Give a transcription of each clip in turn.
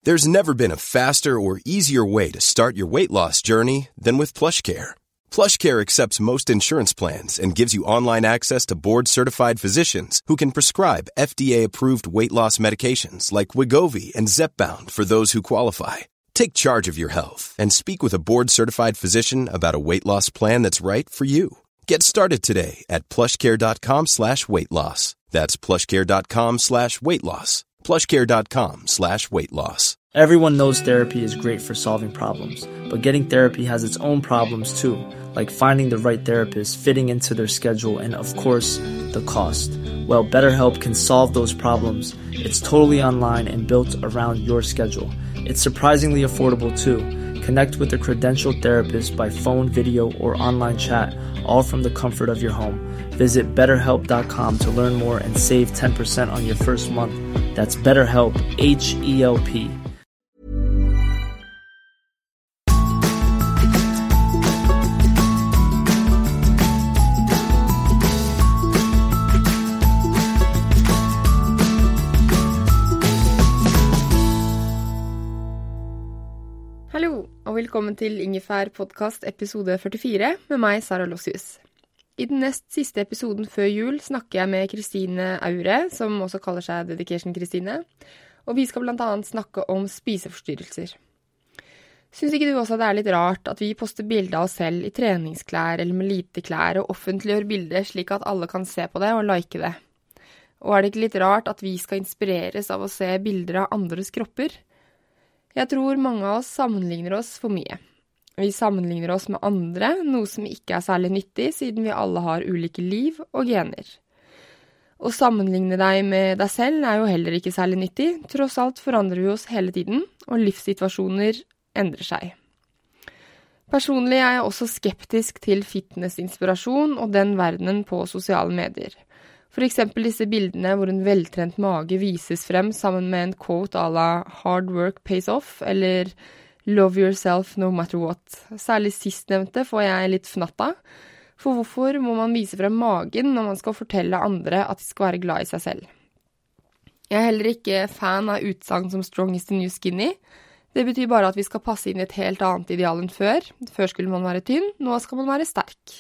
There's never been a faster or easier way to start your weight loss journey than with PlushCare. PlushCare accepts most insurance plans and gives you online access to board-certified physicians who can prescribe FDA-approved weight loss medications like Wegovy and Zepbound for those who qualify. Take charge of your health and speak with a board-certified physician about a weight loss plan that's right for you. Get started today at plushcare.com/weight-loss. That's plushcare.com/weight-loss. plushcare.com/weight-loss. Everyone knows therapy is great for solving problems, but getting therapy has its own problems too, like finding the right therapist, fitting into their schedule, and of course, the cost. Well, BetterHelp can solve those problems. It's totally online and built around your schedule. It's surprisingly affordable too. Connect with a credentialed therapist by phone, video, or online chat, all from the comfort of your home. Visit BetterHelp.com to learn more and save 10% on your first month. That's BetterHelp, H-E-L-P. Hallo, og velkommen til Ingefær podcast episode 44 med meg, Sara Lossius. I den nest siste episoden før jul snakker jeg med Kristine Aure, som også kaller seg Dedication Kristine, og vi skal blant annet snakke om spiseforstyrrelser. Synes ikke du også det litt rart at vi poster bilder av oss selv i treningsklær eller med lite klær og offentliggjør bilder slik at alle kan se på det og like det? Og det ikke litt rart at vi skal inspireres av å se bilder av andres kropper? Jeg tror mange av oss sammenligner oss for mye. Vi sammenligner oss med andre, noe som ikke særlig nyttig, siden vi alle har ulike liv og gener. Å sammenligne deg med deg selv jo heller ikke særlig nyttig, tross alt forandrer vi oss hele tiden, og livssituasjoner endrer seg. Personlig jeg også skeptisk til fitnessinspirasjon og den verdenen på sosiale medier. For eksempel disse bildene hvor en veltrent mage vises frem sammen med en quote à la «Hard work pays off» eller «Love yourself no matter what». Særlig sistnevnte får jeg litt fnatt av, for hvorfor må man vise frem magen når man skal fortelle andre at de skal være glad i seg selv? Jeg heller ikke fan av utsagn som «strong is the new skinny». Det betyr bare at vi skal passe inn i et helt annet ideal enn før. Før skulle man være tynn, nå skal man være sterk.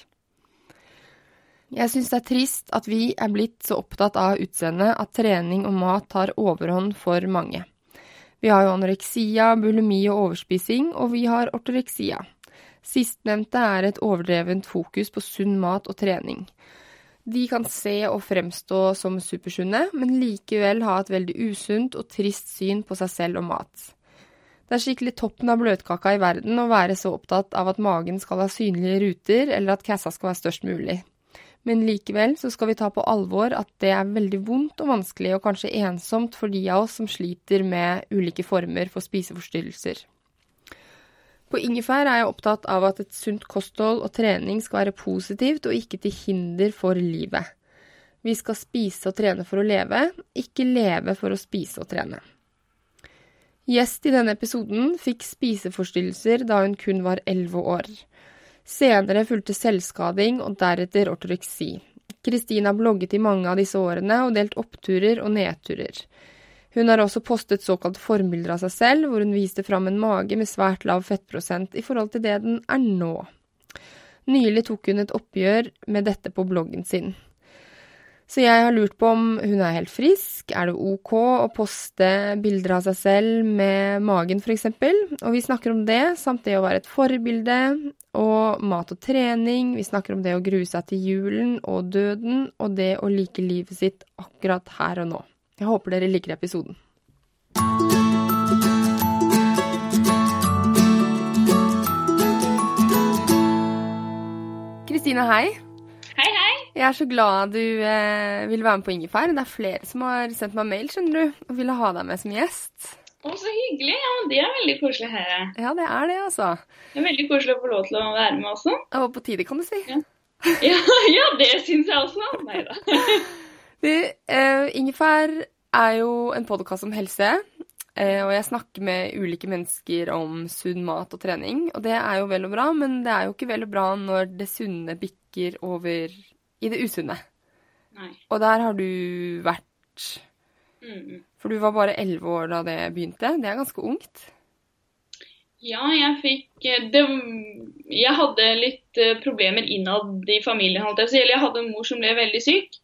Jeg synes det trist at vi blitt så opptatt av utseende at trening og mat tar overhånd for mange. Vi har jo anoreksia, bulimi og overspising, og vi har ortoreksia. Sistnevnte et overdrevent fokus på sunn mat og trening. De kan se og fremstå som supersunne, men likevel ha et veldig usunt og trist syn på seg selv og mat. Det skikkelig toppen av bløtkaka i verden å være så opptatt av at magen skal ha synlige ruter, eller at kassa skal være størst mulig. Men likevel så skal vi ta på alvor at det veldig vondt og vanskelig og kanskje ensomt for de av oss som sliter med ulike former for spiseforstyrrelser. På Ingefær jeg opptatt av at et sunt kosthold og trening skal være positivt og ikke til hinder for livet. Vi skal spise og trene for å leve, ikke leve for å spise og trene. Gjest i denne episoden fikk spiseforstyrrelser da hun kun var 11 år. Senere fulgte selvskading og deretter ortoreksi. Kristina blogget i mange av disse årene og delt oppturer og nedturer. Hun har også postet såkalt formbilder av seg selv, hvor hun viste fram en mage med svært lav fettprosent i forhold til det den nå. Nylig tok hun et oppgjør med dette på bloggen sin. Så jeg har lurt på om hun helt frisk, det ok å poste bilder av seg selv med magen for eksempel, og vi snakker om det, samt det å være et forbilde, og mat og trening, vi snakker om det å grue seg til julen og døden, og det å like livet sitt akkurat her og nå. Jeg håper dere liker episoden. Kristina, hei. Hei, hei. Jeg så glad du vil være med på Ingefær. Det flere som har sendt meg mail, skjønner du, og ville ha deg med som gjest. Å, så hyggelig. Ja, men det veldig koselig her. Ja, det det, altså. Det veldig koselig å få lov til å være med også. Og på tide, kan du si. Ja, det synes jeg også. Neida. Ingefær jo en podcast om helse, og jeg snakker med ulike mennesker om sunn mat og trening, og det jo vel og bra, men det jo ikke vel og bra når det sunne bikker over i det usunne. Nei. Og der har du vært. For du var bare 11 år da det begynte. Det ganske ungt. Ja, jeg hadde litt problemer innad i familien. Jeg hadde en mor som ble veldig syk.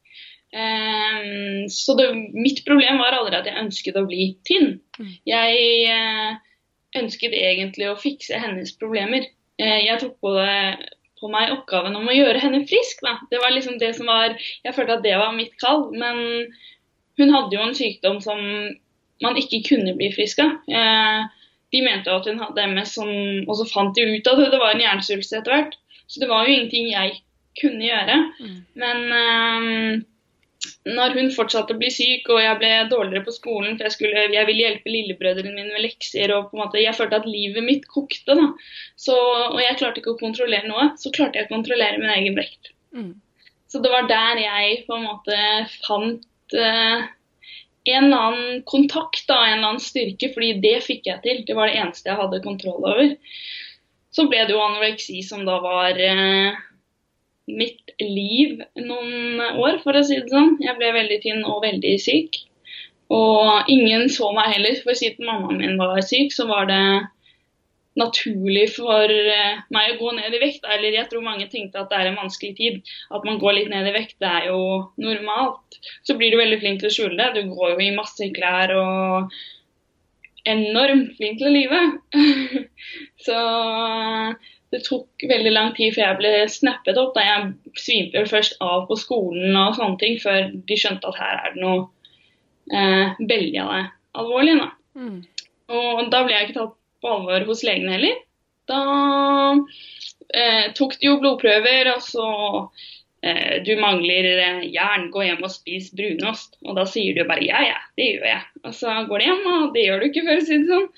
Så mitt problem var aldri at jeg ønsket å bli tynn. Jeg ønsket egentlig å fikse hennes problemer. Jeg tok på meg oppgaven om å gjøre henne frisk. Da. Det var liksom det som var, jeg følte at det var mitt kall, men hun hadde jo en sykdom som man ikke kunne bli frisk av. De mente at hun hadde MS, og så fant de ut at det var en hjernesvulst etter hvert. Så det var jo ingenting jeg kunne gjøre. Men når hun fortsatte å bli syk, og jeg ble dårligere på skolen, for jeg ville hjelpe lillebrødrene mine med lekser, og på en måte, jeg følte at livet mitt kokte, da. Og jeg klarte ikke å kontrollere noe, så klarte jeg å kontrollere min egen vekt. Så det var der jeg på en måte fant en eller annen kontakt, da, en eller annen styrke, fordi det fikk jeg til. Det var det eneste jeg hadde kontroll over. Så ble det jo anoreksi som da var mitt liv noen år, for å si det sånn. Jeg ble veldig tynn og veldig syk. Og ingen så meg heller, for siden mammaen min var syk, så var det naturlig for meg å gå ned i vekt. Eller jeg tror mange tenkte at det en vanskelig tid. At man går litt ned i vekt, det jo normalt. Så blir du veldig flink til å skjule det. Du går jo i masse klær og enormt flink til å lyve. Så det tok veldig lang tid før jeg ble snappet opp. Da jeg svimte først av på skolen og sånne ting, før de skjønte at her det noe veldig alvorlig. Da. Og da ble jeg ikke tatt på alvor hos legen heller. Da tok de jo blodprøver, og så du mangler jern, gå hjem og spis brunost. Og da sier du bare, ja, det gjør jeg. Og så går det hjem, og det gjør du ikke, for å si det sånn.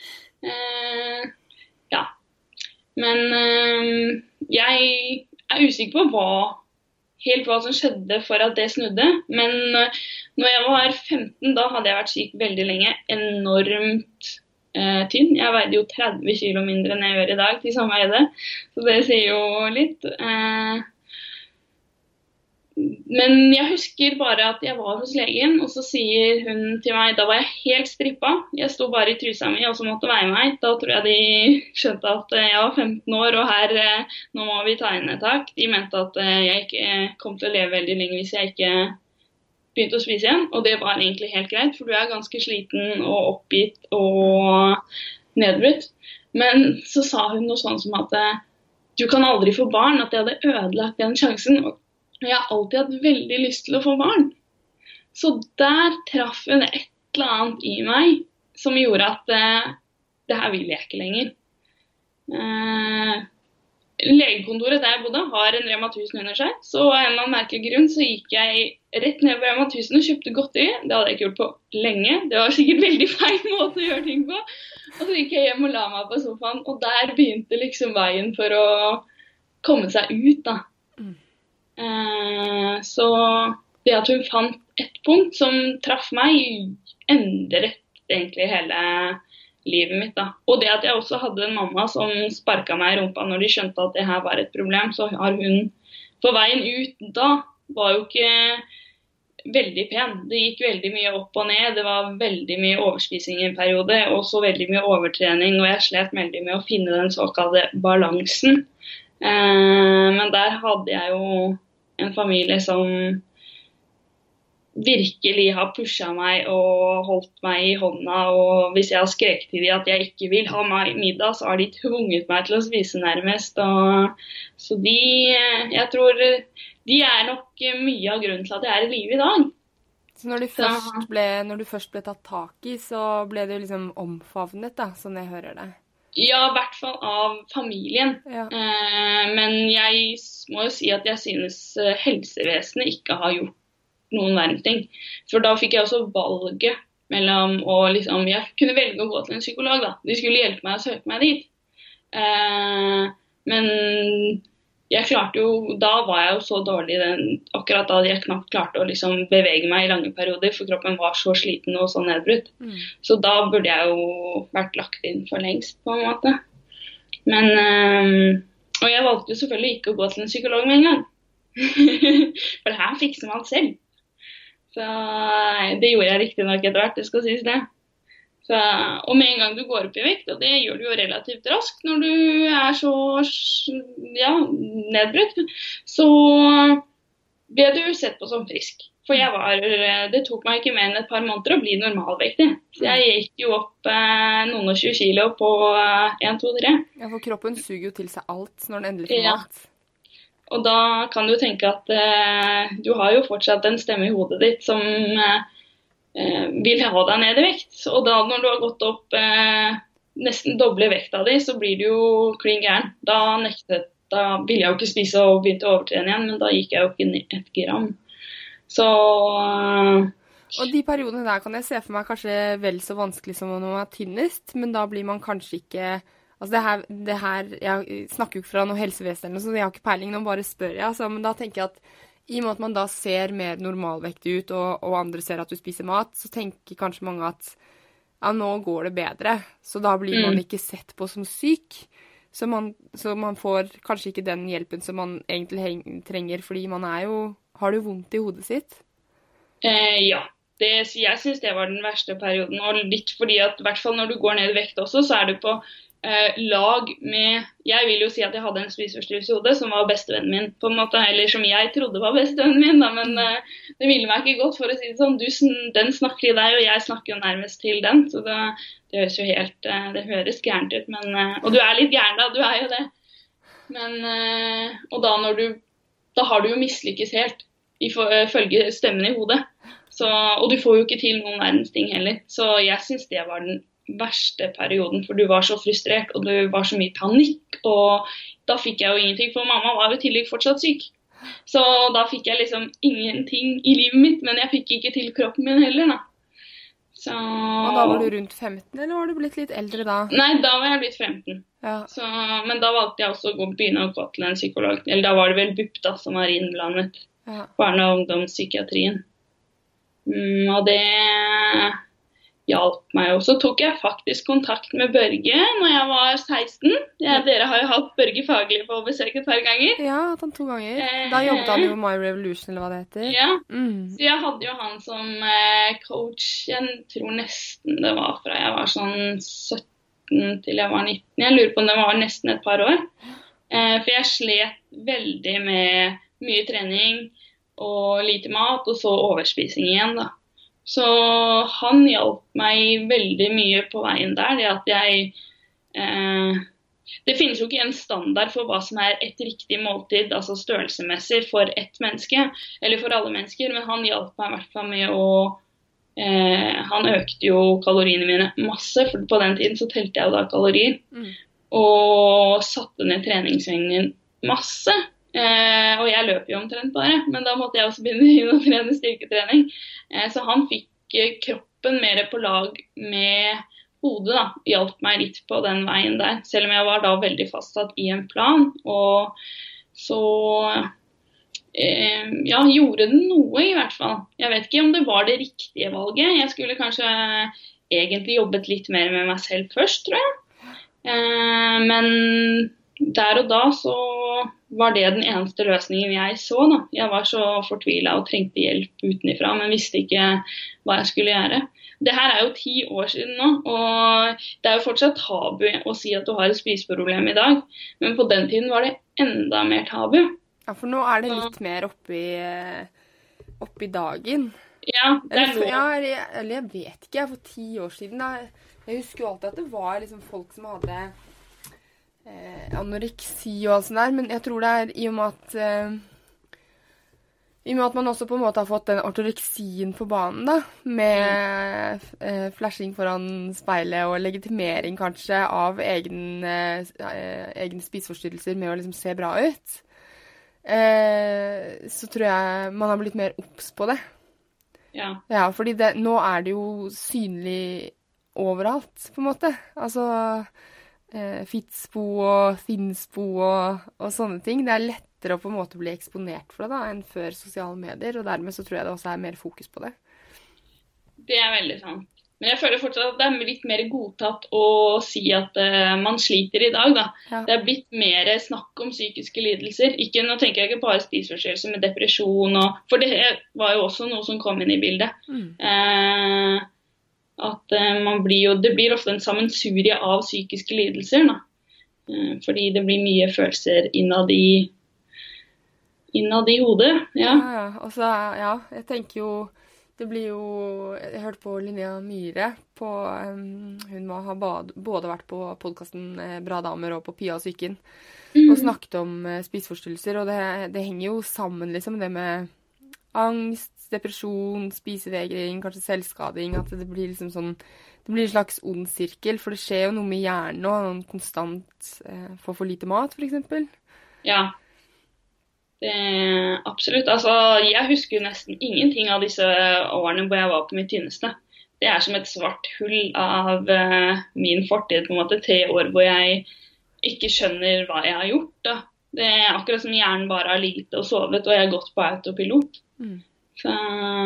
Ja. Men jeg usikker på helt hva som skjedde for at det snudde. Men når jeg var 15, da hadde jeg vært syk veldig lenge. Enormt tynn. Jeg veide jo 30 kilo mindre enn jeg gjør i dag til samme veide. Så det sier jo litt. Men jeg husker bare at jeg var hos legen, og så sier hun til meg, da var jeg helt strippa. Jeg sto bare i trusa mi, og så måtte veie meg. Da tror jeg de skjønte at jeg var 15 år, og her, nå må vi ta inn et tak. De mente at jeg ikke kom til å leve veldig lenge hvis jeg ikke begynte å spise igjen. Og det var egentlig helt greit, for du ganske sliten og oppgitt og nedbrutt. Men så sa hun noe sånn som at du kan aldri få barn, at jeg hadde ødelagt den sjansen. Og jeg har alltid hatt veldig lyst til å få barn. Så der traff hun et eller annet i meg som gjorde at det her vil jeg ikke lenger. Legekontoret der jeg bodde har en Rema 1000 under seg, så av en eller annen merkelig grunn så gikk jeg rett ned på Rema 1000 og kjøpte godteri. Det hadde jeg ikke gjort på lenge. Det var sikkert veldig feil måte å gjøre ting på. Og så gikk jeg hjem og la meg på sofaen, og der begynte liksom veien for å komme seg ut, da. Så det at hun fant et punkt som traff meg, endret egentlig hele livet mitt, da. Og det at jeg også hadde en mamma som sparket meg i rumpa når de skjønte at det her var et problem, så har hun på veien ut da var jo ikke veldig pen. Det gikk veldig mye opp og ned, det var veldig mye overspising i en periode, og så veldig mye overtrening, og jeg slet veldig med å finne den såkalte balansen. Men der hadde jeg jo en familie som virkelig har pushet meg og holdt meg i hånda, og hvis jeg har skreket til dem at jeg ikke vil ha middag, så har de tvunget meg til å spise nærmest. Så jeg tror de nok mye av grunnen til at jeg i live i dag. Så når du først ble tatt tak i, så ble det jo liksom omfavnet, da, sånn jeg hører det. Ja, i hvert fall av familien. Ja. Men jeg må jo si at jeg synes helsevesenet ikke har gjort noen verdens ting. For da fikk jeg også valget mellom å liksom, jeg kunne velge å gå til en psykolog, da. De skulle hjelpe meg å søke meg dit. Men jeg klarte jo, da var jeg jo så dårlig akkurat da jeg knapt klarte å liksom bevege meg i lange perioder, for kroppen var så sliten og så nedbrutt. Så da burde jeg jo vært lagt inn for lengst, på en måte. Men, og jeg valgte jo selvfølgelig ikke å gå til en psykolog med en gang. For det her fikser man selv. Så det gjorde jeg riktig nok etter hvert, det skal sies det. Så, og med en gang du går opp i vekt, og det gjør du jo relativt raskt når du så nedbrutt, så ble du sett på som frisk. For det tok meg ikke mer enn et par måneder å bli normalvektig. Så jeg gikk jo opp noen og 20 kilo på 1, 2, 3. Ja, for kroppen suger jo til seg alt når den endelig får mat. Og da kan du tenke at du har jo fortsatt en stemme i hodet ditt som vil ha deg ned i vekt. Og da når du har gått opp nesten doble vekta di, så blir du jo klin gæren. Da ville jeg jo ikke spise og begynte å overtrene igjen, men da gikk jeg jo ikke ned 1 gram. Så Og de periodene der kan jeg se for meg kanskje vel så vanskelig som når man er tynnest, men da blir man kanskje ikke... Altså det her jeg snakker jo ikke fra noe helsevesen, så jeg har ikke peiling, nå bare spør jeg. Altså, men da tenker jeg at i og med at man da ser mer normalvektig ut, og andre ser at du spiser mat, så tenker kanskje mange at ja, nå går det bedre. Så da blir man ikke sett på som syk. Så man får kanskje ikke den hjelpen som man egentlig trenger, fordi man har det vondt i hodet sitt? Ja. Jeg synes det var den verste perioden, og litt fordi at i hvert fall når du går ned i vekt også, så du på lag med, jeg vil jo si at jeg hadde en spiseforstyrrelse i hodet som var bestevennen min, på en måte, eller som jeg trodde var bestevennen min, da, men det ville meg ikke godt for å si det sånn, den snakker i deg, og jeg snakker jo nærmest til den, så det høres jo helt, det høres gærent ut, men, og du litt gæren da, du jo det, men, og da da har du jo mislykkes helt, ifølge stemmen i hodet, og du får jo ikke til noen verdens ting heller, så jeg synes det var den verste perioden, for du var så frustrert, og det var så mye panikk, og da fikk jeg jo ingenting, for mamma var jo tidlig fortsatt syk. Så da fikk jeg liksom ingenting i livet mitt, men jeg fikk ikke til kroppen min heller, da. Så... Og da var du rundt 15, eller var du blitt litt eldre da? Nei, da var jeg blitt 15. Ja. Så, men da valgte jeg også å begynne å gå til en psykolog, eller da var det vel BUP da, som var innblandet. Ja. Barne- og ungdomspsykiatrien. Og det hjalp meg. Og så tok jeg faktisk kontakt med Børge når jeg var 16. Dere har jo hatt Børge Fagli på besøk et par ganger. Ja, hatt han 2 ganger. Da jobbet han jo My Revolution, eller hva det heter. Ja, så jeg hadde jo han som coach, jeg tror nesten det var fra jeg var sånn 17 til jeg var 19. Jeg lurer på om det var nesten et par år. For jeg slet veldig med mye trening og lite mat, og så overspising igjen da. Så han hjalp meg veldig mye på veien der, det at det finnes jo ikke en standard for hva som et riktig måltid, altså størrelsemessig for ett menneske, eller for alle mennesker, men han hjalp meg i hvert fall med han økte jo kaloriene mine masse, for på den tiden så telte jeg jo da kalorier, og satte ned treningsvegnen masse, og jeg løper jo omtrent bare, men da måtte jeg også begynne å trene styrketrening. Så han fikk kroppen mer på lag med hodet da, hjalp meg litt på den veien der, selv om jeg var da veldig fastsatt i en plan, og så gjorde den noe i hvert fall. Jeg vet ikke om det var det riktige valget, jeg skulle kanskje egentlig jobbet litt mer med meg selv først, tror jeg. Men der og da så var det den eneste løsningen jeg så da. Jeg var så fortvilet og trengte hjelp utenifra, men visste ikke hva jeg skulle gjøre. Det her jo 10 år siden nå, og det jo fortsatt tabu å si at du har et spiseproblem i dag, men på den tiden var det enda mer tabu. Ja, for nå det litt mer oppi dagen. Ja, det lov. Eller jeg vet ikke, for 10 år siden da, jeg husker jo alltid at det var liksom folk som hadde anoreksi og alt sånt der, men jeg tror det i og med at man også på en måte har fått den ortoreksien på banen da, med flashing foran speilet og legitimering kanskje av egne spiseforstyrrelser med å liksom se bra ut, så tror jeg man har blitt mer obs på det. Ja, fordi nå det jo synlig overalt, på en måte. Altså fitspo og thinnspo og sånne ting. Det lettere å på en måte bli eksponert for det da, enn før sosiale medier, og dermed så tror jeg det også mer fokus på det. Det veldig sant. Men jeg føler fortsatt at det er litt mer godtatt å si at man sliter i dag, da. Ja. Det er blitt mer snakk om psykiske lidelser. Nå tenker jeg ikke bare spiseforstyrrelse, men depresjon, for det var jo også noe som kom inn i bildet. At det blir ofte en sammensurie av psykiske lidelser, da. Fordi det blir mye følelser innad i hodet. Ja. Og så, jeg tenker jo, det blir jo, jeg hørte på Linnea Myhre, hun har både vært på podcasten Bra Damer og på Pia og Psyken, og snakket om spiseforstyrrelser, og det henger jo sammen liksom, det med angst, depresjon, spisevegring, kanskje selvskading, at det blir liksom sånn, det blir en slags ond sirkel, for det skjer jo noe med hjernen og noen konstant får for lite mat, for eksempel. Ja. Absolutt. Altså, jeg husker jo nesten ingenting av disse årene hvor jeg var på mitt tynneste. Det er som et svart hull av min fortid, på en måte 3 år hvor jeg ikke skjønner hva jeg har gjort. Da. Det er akkurat som hjernen bare har ligget og sovet, og jeg har gått på autopilot. Så,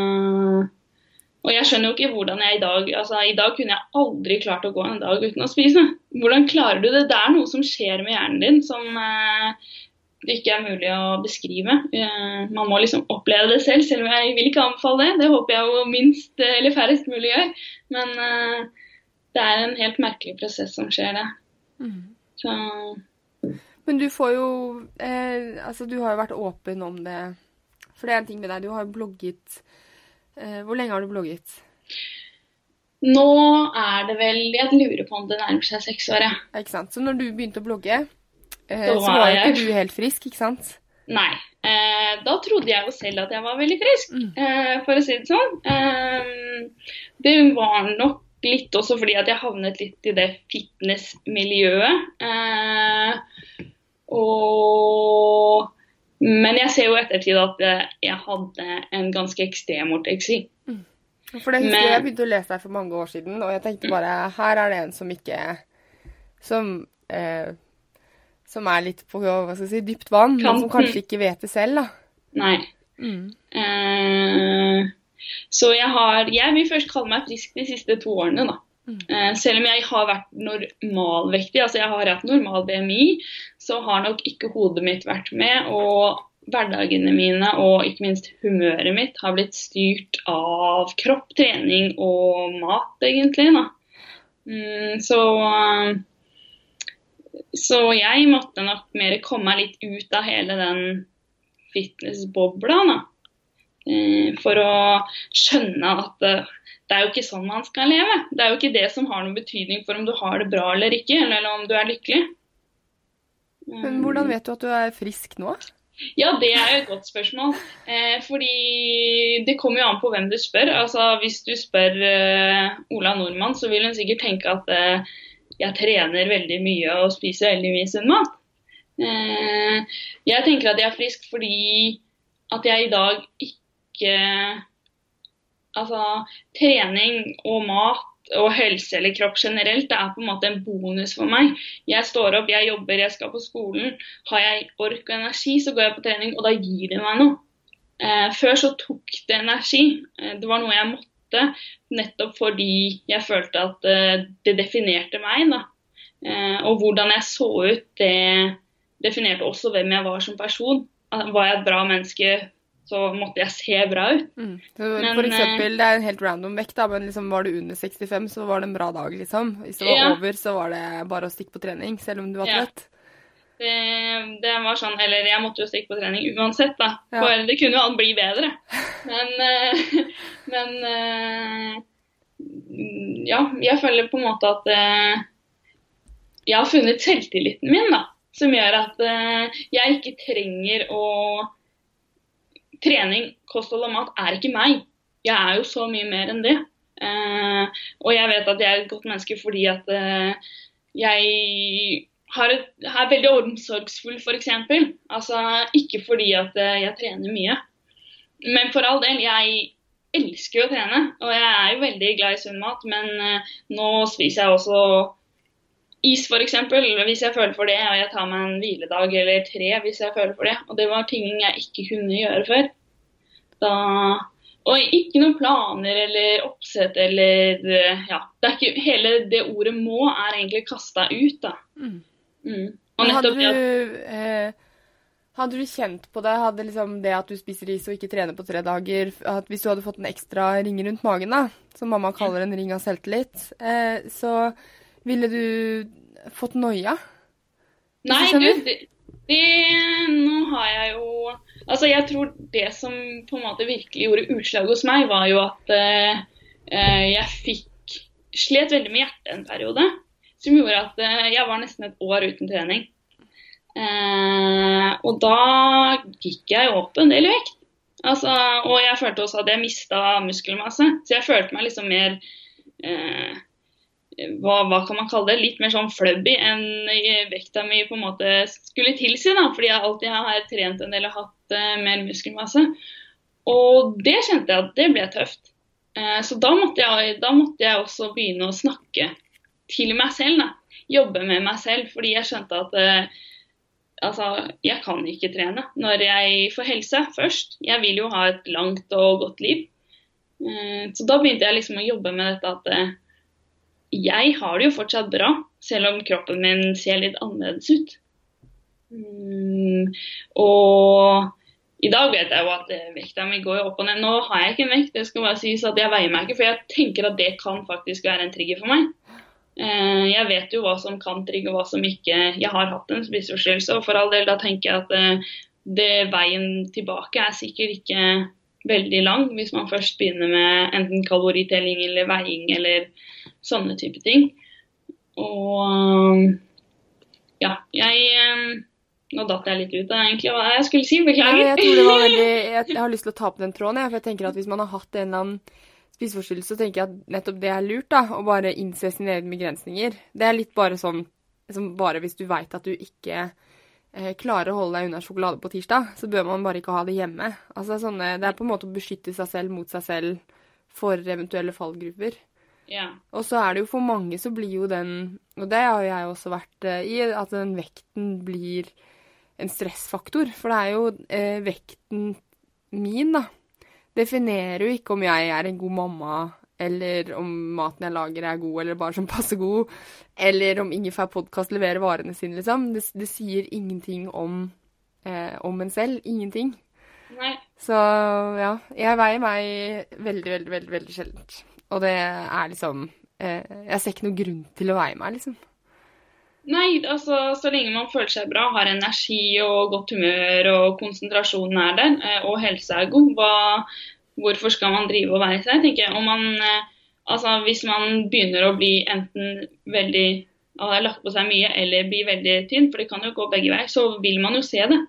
og jeg skjønner jo ikke hvordan jeg i dag kunne jeg aldri klart å gå en dag uten å spise. Hvordan klarer du det? Det er noe som skjer med hjernen din som det ikke er mulig å beskrive. Man må liksom oppleve det selv om jeg vil ikke anbefale det. Det håper jeg jo minst eller færrest mulig gjør. Men det er en helt merkelig prosess som skjer det. Så. Men du får jo, du har jo vært åpen om det. For det er en ting med deg, du har jo blogget. Hvor lenge har du blogget? Nå er det vel, jeg lurer på om det nærmer seg 6 år, ja. Ikke sant? Så når du begynte å blogge, så var jo ikke du helt frisk, ikke sant? Nei, da trodde jeg jo selv at jeg var veldig frisk, for å si det sånn. Det var nok litt også fordi at jeg havnet litt i det fitnessmiljøet. Men jeg ser jo ettertid at jeg hadde en ganske ekstrem ortoreksi. For det husker jeg begynte å lese deg for mange år siden, og jeg tenkte bare, her er det en som ikke, som er litt på, hva skal jeg si, dypt vann, men som kanskje ikke vet det selv, da. Nei. Så jeg vil først kalle meg frisk de siste 2 årene, da. Selv om jeg har vært normalvektig, altså jeg har hatt normal BMI, så har nok ikke hodet mitt vært med, og hverdagene mine, og ikke minst humøret mitt, har blitt styrt av kropp, trening og mat, egentlig, da. Så jeg måtte nok mer komme meg litt ut av hele den fitnessbobla, da. For å skjønne at det er jo ikke sånn man skal leve. Det er jo ikke det som har noen betydning for om du har det bra eller ikke, eller om du er lykkelig. Men hvordan vet du at du er frisk nå? Ja, det er jo et godt spørsmål. Fordi det kommer jo an på hvem du spør. Altså, hvis du spør Ola Nordmann, så vil hun sikkert tenke at jeg trener veldig mye og spiser veldig mye sunn mat. Jeg tenker at jeg er frisk fordi at jeg i dag ikke... Altså, trening og mat og helse eller kropp generelt, det er på en måte en bonus for meg. Jeg står opp, jeg jobber, jeg skal på skolen. Har jeg ork og energi, så går jeg på trening, og da gir det meg noe. Før så tok det energi. Det var noe jeg måtte, nettopp fordi jeg følte at det definerte meg, da. Og hvordan jeg så ut, det definerte også hvem jeg var som person. Var jeg et bra menneske, så måtte jeg se bra ut. For eksempel, det er en helt random vekt, da, men liksom var du under 65, så var det en bra dag, liksom. Hvis det var over, så var det bare å stikke på trening, selv om du var trøtt. Det var sånn, eller jeg måtte jo stikke på trening uansett, da. For det kunne jo bli bedre. Men jeg føler på en måte at jeg har funnet selvtilliten min, da, som gjør at jeg ikke trenger å trening, kosthold og mat er ikke meg. Jeg er jo så mye mer enn det. Og jeg vet at jeg er et godt menneske fordi at jeg er veldig omsorgsfull, for eksempel. Altså, ikke fordi at jeg trener mye. Men for all del, jeg elsker jo å trene, og jeg er jo veldig glad i sunn mat, men nå spiser jeg også is, for eksempel, hvis jeg føler for det, og jeg tar meg en hviledag eller 3 hvis jeg føler for det. Og det var ting jeg ikke kunne gjøre før. Og ikke noen planer eller oppsett eller, ja, det ikke, hele det ordet må egentlig kastet ut da. Og hadde du kjent på det, hadde liksom det at du spiser ris og ikke trener på 3 dager, at hvis du hadde fått en ekstra ring rundt magen da, som mamma kaller en ring av selvtillit, så ville du fått noia? Nei, nå har jeg jo, altså jeg tror det som på en måte virkelig gjorde utslag hos meg var jo at jeg slet veldig med hjertet en periode, som gjorde at jeg var nesten et år uten trening. Og da gikk jeg opp en del vekt. Altså, og jeg følte også at jeg mistet muskelmasse, så jeg følte meg liksom mer hva kan man kalle det, litt mer sånn flubby enn vekta mi på en måte skulle tilsi da, fordi jeg alltid har trent en del og hatt mer muskelmasse. Og det kjente jeg at det ble tøft. Så da måtte jeg også begynne å snakke til meg selv da, jobbe med meg selv, fordi jeg skjønte at altså, jeg kan ikke trene når jeg får helse først. Jeg vil jo ha et langt og godt liv. Så da begynte jeg liksom å jobbe med dette at jeg har det jo fortsatt bra, selv om kroppen min ser litt annerledes ut. Og i dag vet jeg jo at vekta mi går opp og ned. Nå har jeg ikke en vekt, det skal bare sies at jeg veier meg ikke, for jeg tenker at det kan faktisk være en trigger for meg. Jeg vet jo hva som kan trigge og hva som ikke. Jeg har hatt en spiseforstyrrelse, og for all del da tenker jeg at det veien tilbake er sikkert ikke veldig lang, hvis man først begynner med enten kaloritelling eller veiing eller sånne type ting. Og ja, nå datt jeg litt ut av egentlig hva jeg skulle si, beklager. Ja, jeg tror det var veldig, jeg har lyst til å ta på den tråden, for jeg tenker at hvis man har hatt en eller annen spiseforstyrrelse, så tenker jeg at nettopp det er lurt da, å bare innse sine egne begrensninger. Det er litt bare sånn, som bare hvis du vet at du ikke klarer å holde deg unna sjokolade på tirsdag, så bør man bare ikke ha det hjemme. Altså det er på en måte å beskytte seg selv mot seg selv for eventuelle fallgrupper. Ja. Og så er det jo for mange så blir jo den, og det har jeg også vært i, at den vekten blir en stressfaktor, for det er jo vekten min da, definerer jo ikke om jeg er en god mamma, eller om maten jeg lager er god, eller bare som passer god, eller om Ingefær Podcast leverer varene sine, liksom. Det sier ingenting om en selv, ingenting. Nei. Så ja, jeg veier meg veldig, veldig, veldig, veldig sjeldent. Og det er liksom, jeg ser ikke noen grunn til å veie meg, liksom. Nei, altså så lenge man føler seg bra, har energi og godt humør, og konsentrasjonen er der, og helse er god, hvorfor skal man drive og veie seg, tenker jeg. Altså hvis man begynner å bli enten veldig, har lagt på seg mye, eller blir veldig tynn, for det kan jo gå begge veier, så vil man jo se det.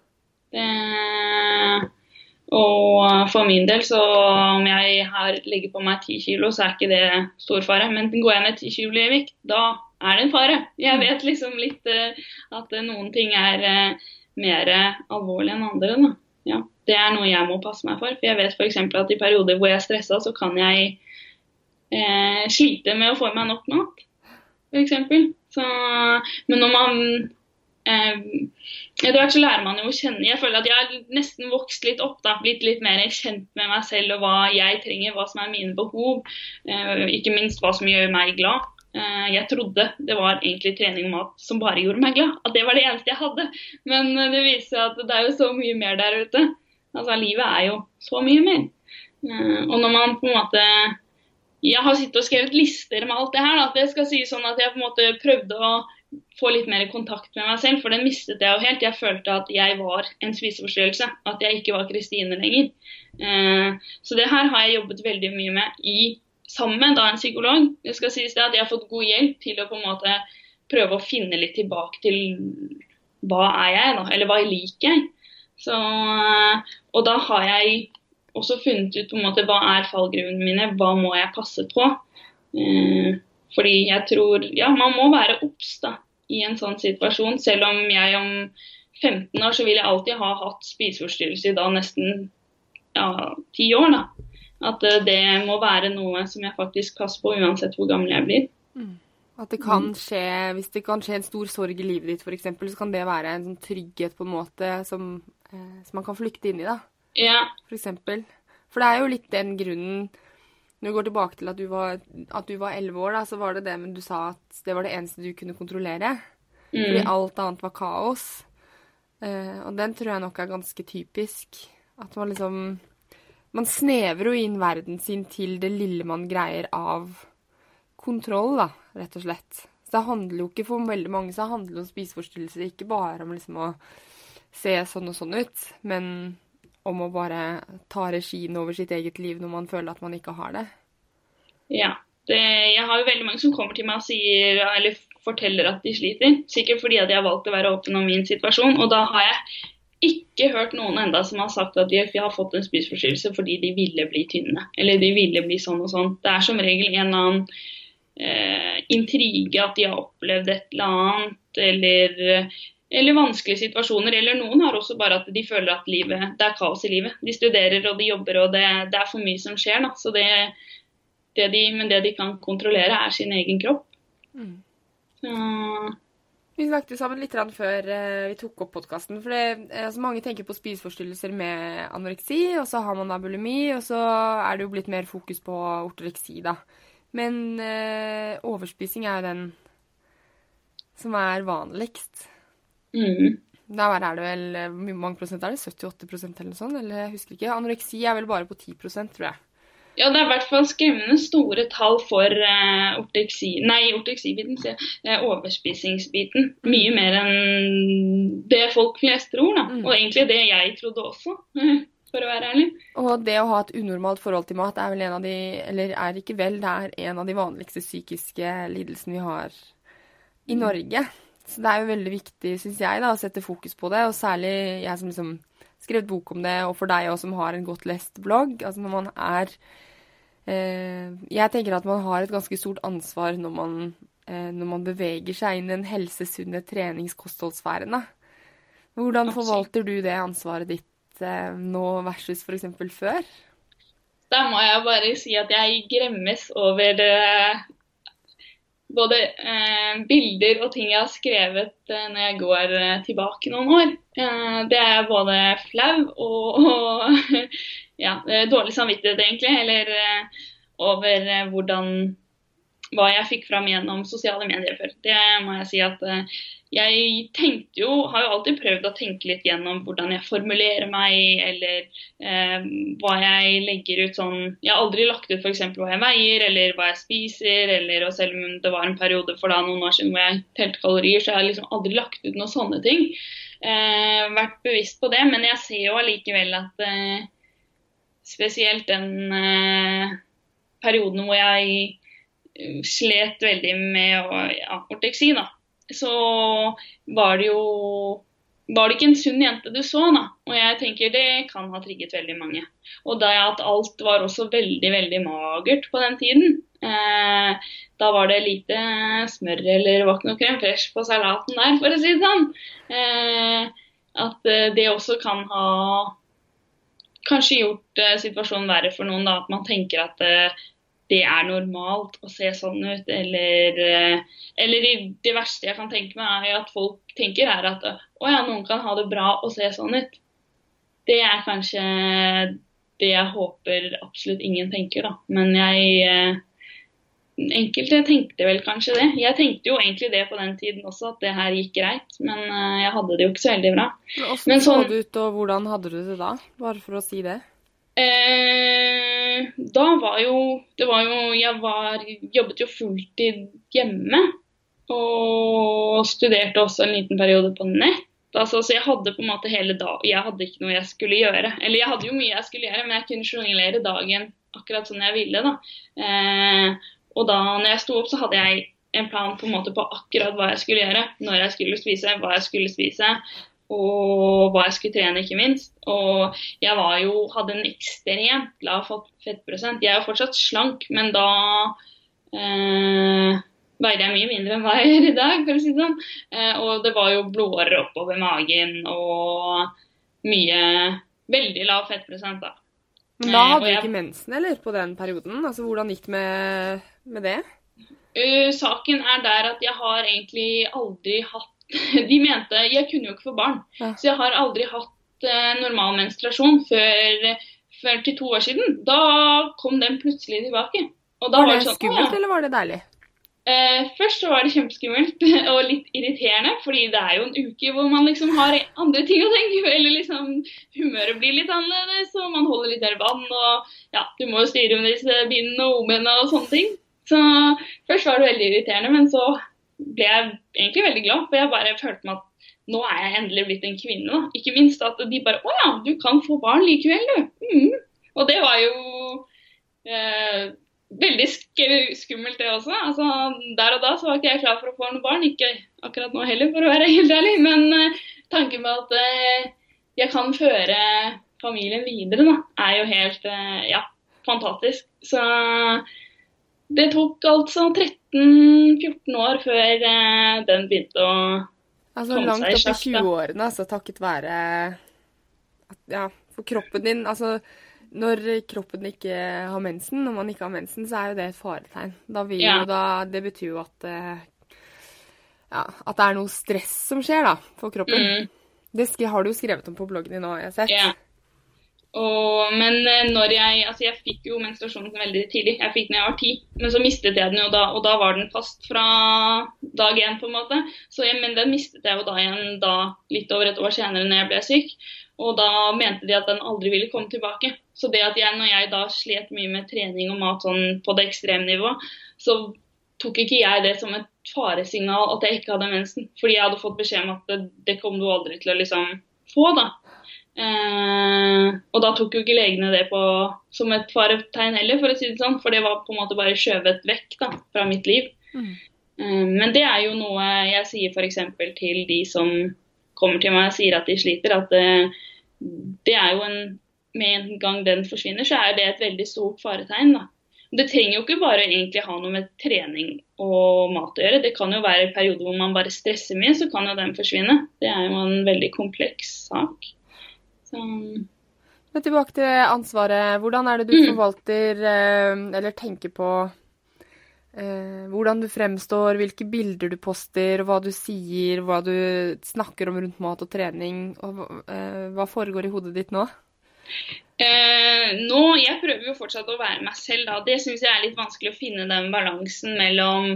Og for min del, så om jeg legger på meg 10 kilo, så er ikke det stor fare. Men går jeg ned 10 kilo i vekt, da er det en fare. Jeg vet liksom litt at noen ting er mer alvorlig enn andre da. Ja, det er noe jeg må passe meg for jeg vet for eksempel at i perioder hvor jeg er stresset, så kan jeg slite med å få i meg nok mat, for eksempel. Men når man etter hvert så lærer man jo å kjenne. Jeg føler at jeg har nesten vokst litt opp da, blitt litt mer kjent med meg selv og hva jeg trenger, hva som er mine behov, ikke minst hva som gjør meg glad. Jeg trodde det var egentlig trening og mat som bare gjorde meg glad, at det var det eneste jeg hadde, men det viser seg at det er jo så mye mer der ute. Altså livet er jo så mye mer, og når man på en måte, jeg har sittet og skrevet lister med alt det her da, at det skal si sånn at jeg på en måte prøvde å få litt mer kontakt med meg selv, for den mistet jeg jo helt. Jeg følte at jeg var en spiseforstyrrelse, at jeg ikke var Kristine lenger. Så det her har jeg jobbet veldig mye med sammen med en psykolog. Det skal sies det at jeg har fått god hjelp til å på en måte prøve å finne litt tilbake til hva er jeg da, eller hva liker jeg. Så, og da har jeg også funnet ut på en måte hva er fallgruvene mine, hva må jeg passe på. Fordi jeg tror, ja, man må være obs da, i en sånn situasjon, selv om jeg om 15 år så vil jeg alltid ha hatt spiseforstyrrelse i da nesten 10 år da. At det må være noe som jeg faktisk passer på uansett hvor gammel jeg blir. At det kan skje, hvis det kan skje en stor sorg i livet ditt for eksempel, så kan det være en sånn trygghet på en måte som man kan flykte inn i da. Ja. For eksempel. For det jo litt den grunnen, når du går tilbake til at du var 11 år, da, så var det men du sa at det var det eneste du kunne kontrollere. Fordi alt annet var kaos. Og den tror jeg nok ganske typisk. At man snevrer jo inn verden sin til det lille man greier av kontroll, da, rett og slett. Så det handler jo ikke for veldig mange, så det handler om spiseforstyrrelser, ikke bare om liksom å se sånn og sånn ut, men om å bare ta regien over sitt eget liv når man føler at man ikke har det. Ja, jeg har jo veldig mange som kommer til meg og sier, eller forteller at de sliter, sikkert fordi at jeg har valgt å være åpen om min situasjon, og da har jeg ikke hørt noen enda som har sagt at de har fått en spiseforstyrrelse fordi de ville bli tynne, eller de ville bli sånn og sånn. Det som regel en eller annen intrige, at de har opplevd et eller annet, eller vanskelige situasjoner, eller noen har også bare at de føler at det kaos i livet. De studerer og de jobber, og det for mye som skjer, da. Så det de kan kontrollere sin egen kropp. Vi snakket sammen litt før vi tok opp podcasten, for altså mange tenker på spiseforstyrrelser med anoreksi, og så har man da bulimi, og så det jo blitt mer fokus på ortoreksi, da. Men overspising jo den som vanligst. Da det vel, hvor mange prosent det? 78% eller noe sånt, eller jeg husker ikke. Anoreksi vel bare på 10%, tror jeg. Ja, det I hvert fall skremmende store tall for ortoreksibiten, overspisingsbiten. Mye mer enn det folk flest tror, da. Og egentlig det jeg trodde også. For å være ærlig. Og det å ha et unormalt forhold til mat vel en av de, eller ikke vel, det en av de vanligste psykiske lidelsene vi har I Norge. Så det jo veldig viktig, synes jeg, da, å sette fokus på det, og særlig jeg som liksom skrevet bok om det, og for deg også som har en godt lest blogg. Altså når man jeg tenker at man har et ganske stort ansvar når man beveger seg inn I den helsesunne treningskostholdssfæren, da. Hvordan forvalter du det ansvaret ditt nå versus for eksempel før? Da må jeg bare si at jeg gremmes over både bilder og ting jeg har skrevet når jeg går tilbake noen år. Det både flau og ja, dårlig samvittighet egentlig, eller over hva jeg fikk fram gjennom sosiale medier før. Det må jeg si at jeg har jo alltid prøvd å tenke litt gjennom hvordan jeg formulerer meg, eller hva jeg legger ut sånn. Jeg har aldri lagt ut for eksempel hva jeg veier, eller hva jeg spiser, og selv om det var en periode for da noen år siden hvor jeg telte kalorier, så jeg har liksom aldri lagt ut noen sånne ting. Vært bevisst på det, men jeg ser jo allikevel at spesielt den perioden hvor jeg slet veldig med ortoreksi, da. Så var det ikke en sunn jente du så, da. Og jeg tenker det kan ha trigget veldig mange. Og da at alt var også veldig, veldig magert på den tiden, da var det lite smør eller var ikke noe crème fraîche på salaten der, for å si det sånn. At det også kan ha kanskje gjort situasjonen verre for noen, da. At man tenker at det normalt å se sånn ut, eller det verste jeg kan tenke meg at folk tenker at noen kan ha det bra å se sånn ut. Det kanskje det jeg håper absolutt ingen tenker, da. Men enkelte tenkte vel kanskje det. Jeg tenkte jo egentlig det på den tiden også, at det her gikk greit, men jeg hadde det jo ikke så veldig bra. Hvordan så det ut, og hvordan hadde du det da? Bare for å si det. Da jeg jobbet jo fulltid hjemme, og studerte også en liten periode på nett. Altså, så jeg hadde på en måte hele dag, jeg hadde ikke noe jeg skulle gjøre. Eller jeg hadde jo mye jeg skulle gjøre, men jeg kunne jonglere dagen akkurat sånn jeg ville, da. Og da når jeg sto opp, så hadde jeg en plan på en måte på akkurat hva jeg skulle gjøre, når jeg skulle spise, hva jeg skulle spise, og hva jeg skulle trene, ikke minst. Og jeg hadde en ekstremt lav fettprosent. Jeg fortsatt slank, men da veide jeg mye mindre enn hva jeg gjør I dag, for å si det sånn. Og det var jo blodårer oppover magen, og veldig lav fettprosent, da. Men da hadde du ikke mensen, eller, på den perioden? Altså, hvordan gikk det med det? Saken der at jeg har egentlig aldri hatt de mente, jeg kunne jo ikke få barn, så jeg har aldri hatt normal menstruasjon før 42 år siden, da kom den plutselig tilbake. Og da Var det sånn, skummelt, eller var det deilig? Først så var det kjempeskummelt og litt irriterende, fordi det jo en uke hvor man liksom har andre ting å tenke på, eller liksom humøret blir litt annerledes, og man holder litt mer vann, og ja, du må jo styre med disse bindene og omene og sånne ting. Så først var det veldig irriterende, men så ble jeg egentlig veldig glad, for jeg bare følte meg at nå jeg endelig blitt en kvinne da. Ikke minst at de bare, ja, du kan få barn likevel du. Og det var jo veldig skummelt det også. Altså, der og da så var ikke jeg klar for å få noen barn, ikke akkurat nå heller for å være helt ærlig, men tanken med at jeg kan føre familien videre da, jo helt, fantastisk. Så det tok altså 13-14 år før den begynte å komme langt seg i opp i sjakk. 20-årene, altså takket være for kroppen din, altså når kroppen ikke har mensen, når man ikke har mensen, så jo det et faretegn. Det betyr jo at det noe stress som skjer da, for kroppen. Det har du jo skrevet om på bloggen din nå, jeg har sett. Ja. Men når jeg fikk jo menstruasjonen veldig tidlig. Jeg fikk den da jeg var 10, men så mistet jeg den jo da, og da var den fast fra dag 1 på en måte. Men den mistet jeg jo da igjen litt over et år senere når jeg ble syk. Og da mente de at den aldri ville komme tilbake. Så det at når jeg da slet mye med trening og mat sånn på det ekstremnivå, så tok ikke jeg det som et faresignal at jeg ikke hadde mensen. Fordi jeg hadde fått beskjed om at det kom du aldri til å liksom få da. Og da tok jo ikke legene det som et faretegn heller, for å si det sånn. For det var på en måte bare skjøvet vekk da, fra mitt liv. Men det jo noe jeg sier for eksempel til de som kommer til meg og sier at de sliter, at det jo med en gang den forsvinner, så det et veldig stort faretegn da. Det trenger jo ikke bare egentlig ha noe med trening og mat å gjøre. Det kan jo være en periode hvor man bare stresser mye, så kan jo den forsvinne. Det jo en veldig kompleks sak. Så. Men tilbake til ansvaret. Hvordan det du forvalter, eller tenker på hvordan du fremstår, hvilke bilder du poster, hva du sier, hva du snakker om rundt mat og trening, og hva foregår i hodet ditt nå? Jeg prøver jo fortsatt å være meg selv da. Det synes jeg litt vanskelig å finne den balansen mellom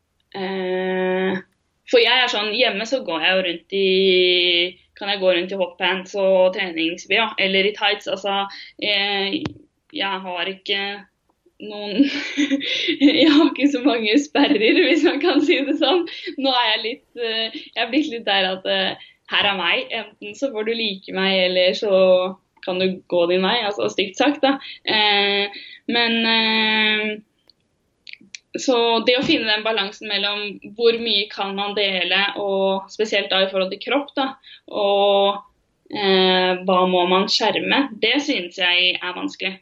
for jeg sånn, hjemme så går jeg jo kan jeg gå rundt i hotpants og treningsbh, eller i tights, altså jeg har ikke jeg har ikke så mange sperrer, hvis man kan si det sånn. Nå jeg blitt litt der at her meg, enten så får du like meg, eller så kan du gå din vei, altså stygt sagt da. Så det å finne den balansen mellom hvor mye kan man dele, og spesielt da i forhold til kropp da, og hva må man skjerme, det synes jeg vanskelig.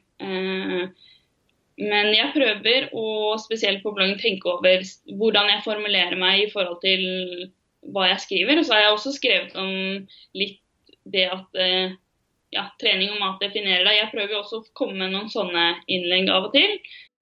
Men jeg prøver å spesielt på bloggen tenke over hvordan jeg formulerer meg i forhold til hva jeg skriver. Og så har jeg også skrevet om litt det at trening og mat definerer deg. Jeg prøver også å komme med noen sånne innlegg av og til.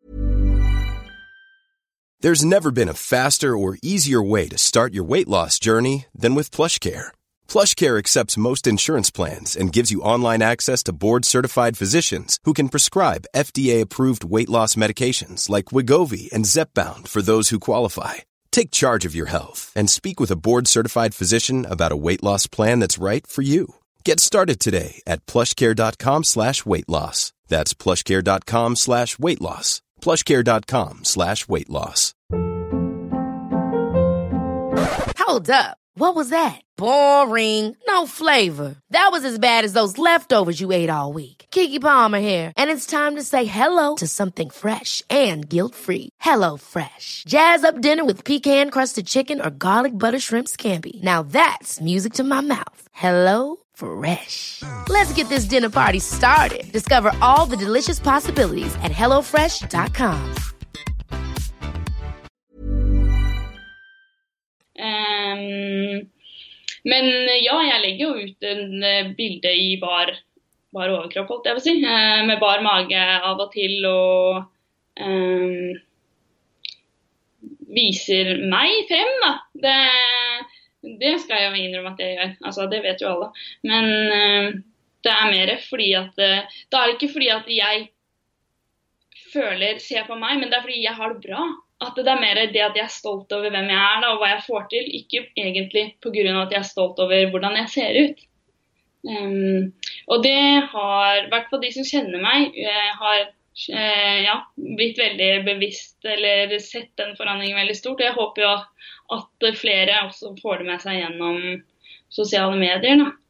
There's never been a faster or easier way to start your weight loss journey than with PlushCare. PlushCare accepts most insurance plans and gives you online access to board-certified physicians who can prescribe FDA-approved weight loss medications like Wegovy and Zepbound for those who qualify. Take charge of your health and speak with a board-certified physician about a weight loss plan that's right for you. Get started today at plushcare.com/weightloss. That's plushcare.com/weightloss. plushcare.com/weightloss. Hold up. What was that? Boring. No flavor. That was as bad as those leftovers you ate all week. Keke Palmer here, and it's time to say hello to something fresh and guilt-free. Hello Fresh. Jazz up dinner with pecan-crusted chicken or garlic butter shrimp scampi. Now that's music to my mouth. Hello Fresh. Let's get this dinner party started. Discover all the delicious possibilities at hellofresh.com. Men ja, jeg legger jo ut en bilde i bar overkropp, holdt jeg vil si, med bar mage av og til, og viser meg frem da. Det skal jeg jo innrømme at jeg gjør, altså det vet jo alle. Men Det mer fordi at da det ikke fordi at jeg ser på meg, men det fordi jeg har det bra. At det mer det at jeg stolt over hvem jeg da, og hva jeg får til, ikke egentlig på grunn av at jeg stolt over hvordan jeg ser ut. Og det har, I hvert fall de som kjenner meg, har blitt veldig bevisst eller sett den forandringen veldig stort. Og jeg håper jo at flere også får det med seg gjennom sosiale medier. Da.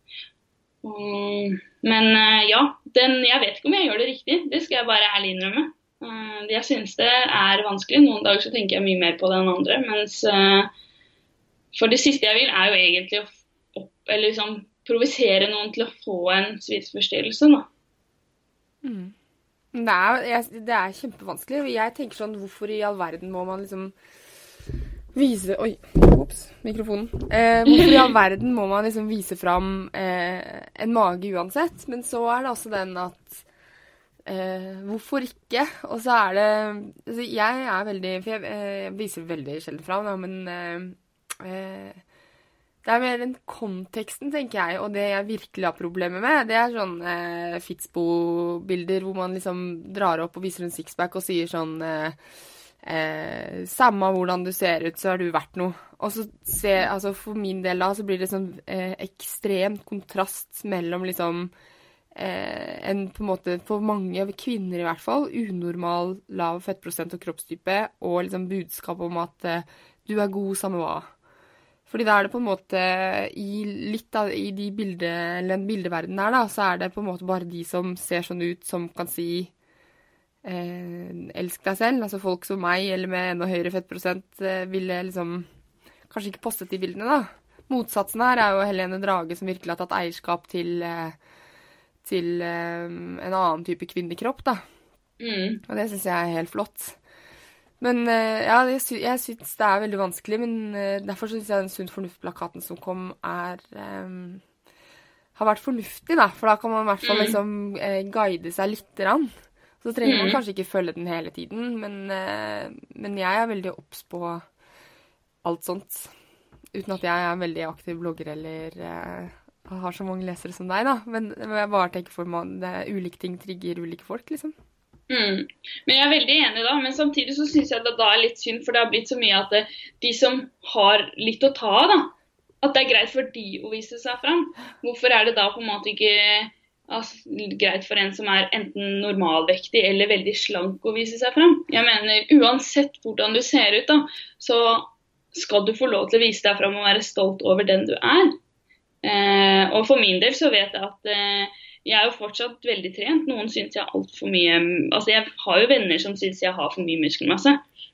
Men jeg vet ikke om jeg gjør det riktig. Det skal jeg bare ærlig innrømme. Jeg synes det vanskelig. Noen dager så tenker jeg mye mer på det enn andre. Mens for det siste jeg vil jo egentlig eller liksom provosere noen til å få en spiseforstyrrelse. Det kjempevanskelig. Og jeg tenker sånn, hvorfor I all verden må man liksom vise... Oi, mikrofonen. Hvorfor I all verden må man liksom vise fram en mage uansett? Men så det også den at hvorfor ikke? Og så det altså jeg veldig, for jeg viser veldig sjelden fram, da, men det mer den konteksten, tenker jeg, og det jeg virkelig har problemer med, det sånn Fitspo-bilder hvor man liksom drar opp og viser en sixpack og sier sånn samme hvordan du ser ut, så du verdt noe. Og så altså for min del da, så blir det sånn ekstrem kontrast mellom liksom en på en måte, for mange kvinner I hvert fall, unormal lav fettprosent og kroppstype, og liksom budskap om at du god samme hva. Fordi da det på en måte, I de den bildeverdenen her da, så det på en måte bare de som ser sånn ut, som kan si elsk deg selv. Altså folk som meg, eller med enda høyere fettprosent, ville liksom kanskje ikke postet de bildene da. Motsatsen her jo Helene Drage, som virkelig har tatt eierskap til en annen type kvinnekropp, da. Og det synes jeg helt flott. Men jeg synes det veldig vanskelig, men derfor synes jeg den Sunt Fornuft-plakaten som kom har vært fornuftig, da. For da kan man I hvert fall liksom guide seg litt rann. Så trenger man kanskje ikke følge den hele tiden, men jeg veldig obs på alt sånt. Uten at jeg veldig aktiv blogger eller har så mange lesere som deg, da. Men jeg bare tenker for meg, ulike ting trigger ulike folk, liksom. Men jeg veldig enig da, men samtidig så synes jeg det da litt synd, for det har blitt så mye at de som har litt å ta da, at det greit for de å vise seg frem. Hvorfor det da på en måte ikke greit for en som enten normalvektig eller veldig slank å vise seg frem? Jeg mener, uansett hvordan du ser ut da, så skal du få lov til å vise deg frem og være stolt over den du og for min del så vet jeg at jeg jo fortsatt veldig trent. Noen synes jeg har alt for mye, altså jeg har jo venner som synes jeg har for mye muskelmasse.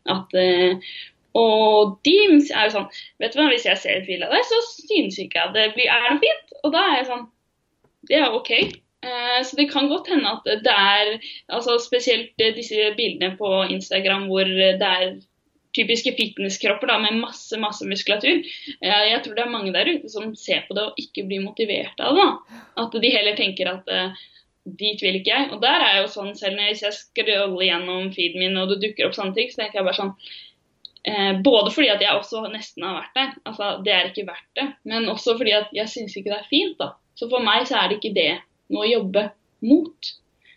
Og de jo sånn, vet du hva, hvis jeg ser et bilde av deg, så synes jeg ikke at det noe fint. Og da jeg sånn, det ok. Så det kan godt hende at det altså spesielt disse bildene på Instagram hvor det typiske fitnesskropper da, med masse muskulatur. Jeg tror det mange der ute som ser på det og ikke blir motivert av det. At de heller tenker at dit vil ikke jeg. Og der jo sånn, selv når jeg scroller gjennom feeden min og det dukker opp sånne ting, så tenker jeg bare sånn, både fordi at jeg også nesten har vært der, altså det ikke verdt det, men også fordi at jeg synes ikke det fint da. Så for meg så det ikke det noe å jobbe mot.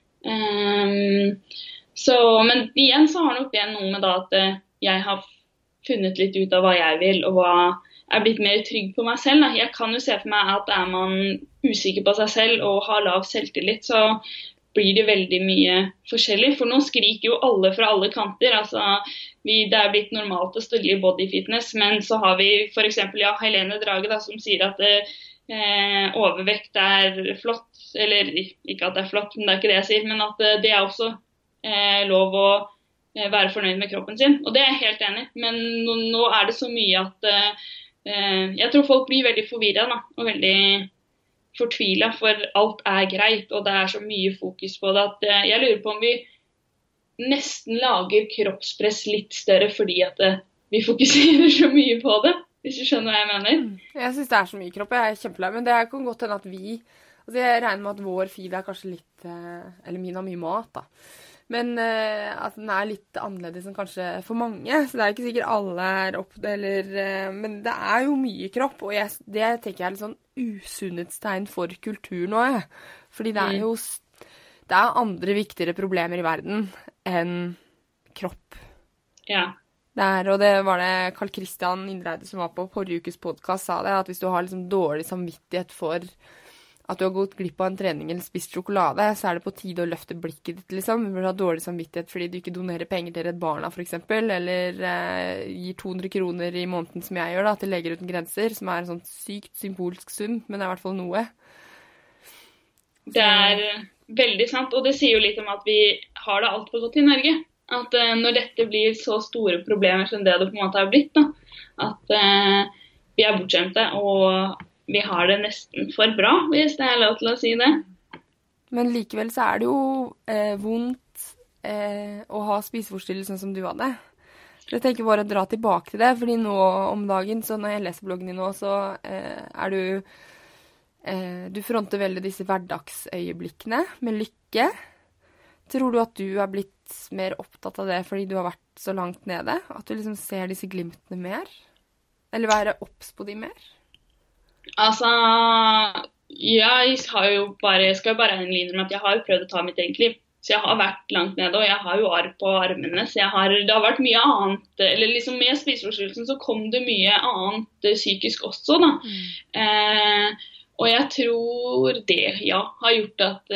Men igjen så har nok det noe med da at jeg har funnet litt ut av hva jeg vil, og hva blitt mer trygg på meg selv. Da. Jeg kan jo se for meg at man usikker på seg selv og har lav selvtillit, så blir det veldig mye forskjellig. For nå skriker jo alle fra alle kanter. Altså, det blitt normalt å stille I bodyfitness, men så har vi for eksempel Helene Drage da, som sier at overvekt flott, eller ikke at det flott, men det ikke det jeg sier, men at det også lov å være fornøyd med kroppen sin, og det jeg helt enig. Men nå det så mye at jeg tror folk blir veldig forvirret da, og veldig fortvilet, for alt greit, og det så mye fokus på det, at jeg lurer på om vi nesten lager kroppspress litt større, fordi at vi fokuserer så mye på det, hvis du skjønner hva jeg mener. Jeg synes det så mye kropp, jeg kjempelei, men det kan godt hende at altså jeg regner med at vår feed kanskje litt, eller min har mye mat da, men at den litt annerledes enn kanskje for mange, så det ikke sikkert alle men det jo mye kropp, og det tenker jeg litt sånn usunnhetstegn for kultur nå, Fordi det er jo det er andre viktigere problemer i verden enn kropp. Ja. Og det var det Carl Christian Indreide som var på forrige ukes podcast sa det, at hvis du har liksom dårlig samvittighet for at du har gått glipp av en trening eller spist sjokolade, så det på tide å løfte blikket ditt, liksom. Du burde ha dårlig samvittighet fordi du ikke donerer penger til Redd Barna, for eksempel, eller gir 200 kroner i måneden, som jeg gjør da, til Leger Uten Grenser, som en sånn sykt symbolsk sum, men det i hvert fall noe. Det veldig sant, og det sier jo litt om at vi har det alt for godt i Norge. At når dette blir så store problemer som det på en måte har blitt, da, at vi bortskjemte, og vi har det nesten for bra, hvis det lov til å si det. Men likevel så det jo vondt å ha spiseforstyrrelsen som du hadde. Så jeg tenker bare å dra tilbake til det, fordi nå om dagen, så når jeg leser bloggen din nå, så du fronter veldig disse hverdagsøyeblikkene med lykke. Tror du at du blitt mer opptatt av det fordi du har vært så langt nede? At du liksom ser disse glimtene mer? Eller være obs på de mer? Altså, jeg skal jo bare innrømme at jeg har prøvd å ta mitt eget liv. Så jeg har vært langt nede, og jeg har jo arr på armene, så det har vært mye annet, eller liksom med spiseforstyrrelsen så kom det mye annet psykisk også, da. Og jeg tror det, har gjort at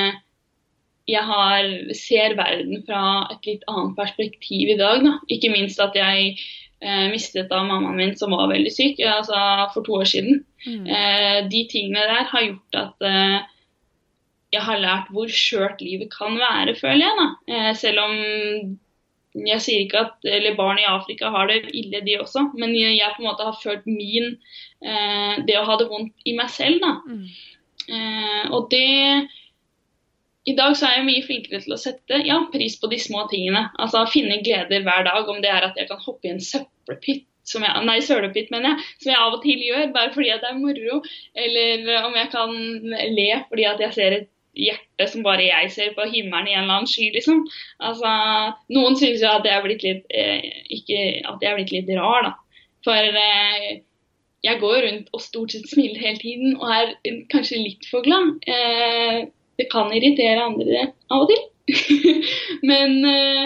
jeg ser verden fra et litt annet perspektiv i dag, da. Ikke minst at jeg mistet av mammaen min som var veldig syk, altså for 2 år siden. De tingene der har gjort at jeg har lært hvor skjørt livet kan være, føler jeg, da. Selv om jeg sier ikke at barn i Afrika har det ille, de også, men jeg på en måte har følt det å ha det vondt i meg selv, da. Og det i dag så jeg mye flinkere til å sette pris på de små tingene. Altså finne gleder hver dag, om det at jeg kan hoppe i en søppelpitt, sølepytt mener jeg, som jeg av og til gjør, bare fordi at det moro. Eller om jeg kan le fordi at jeg ser et hjerte som bare jeg ser på himmelen i en eller annen sky, liksom. Altså, noen synes jo at jeg blitt litt, ikke at jeg blitt litt rar, da. For jeg går rundt og stort sett smiler hele tiden, og kanskje litt for glad. Det kan irritere andre av og til. men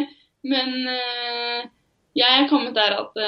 jeg kommet der at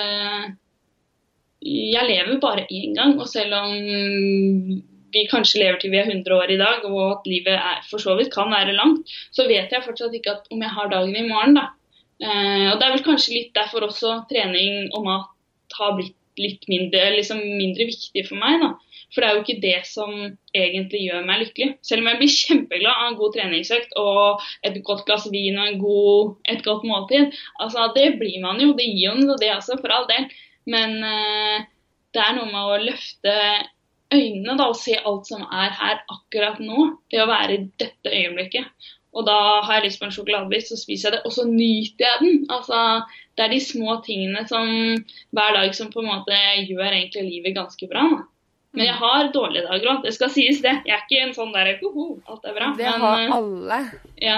jeg lever bare en gang, og selv om vi kanskje lever til vi 100 år i dag, og at livet for så vidt kan være langt, så vet jeg fortsatt ikke om jeg har dagen i morgen, da. Og det vel kanskje litt derfor også trening og mat har blitt litt mindre viktig for meg, da. For det jo ikke det som egentlig gjør meg lykkelig. Selv om jeg blir kjempeglad av en god treningsøkt og et godt glass vin og et godt måltid. Altså, det blir man jo. Det gir jo noe det også, for all del. Men det noe med å løfte øynene da, og se alt som her akkurat nå. Det å være i dette øyeblikket. Og da har jeg lyst på en sjokoladebit, så spiser jeg det, og så nyter jeg den. Altså, det de små tingene som hver dag som på en måte gjør egentlig livet ganske bra, da. Men jeg har dårlige dager også, det skal sies det. Jeg ikke en sånn der, alt bra. Det har alle. Ja.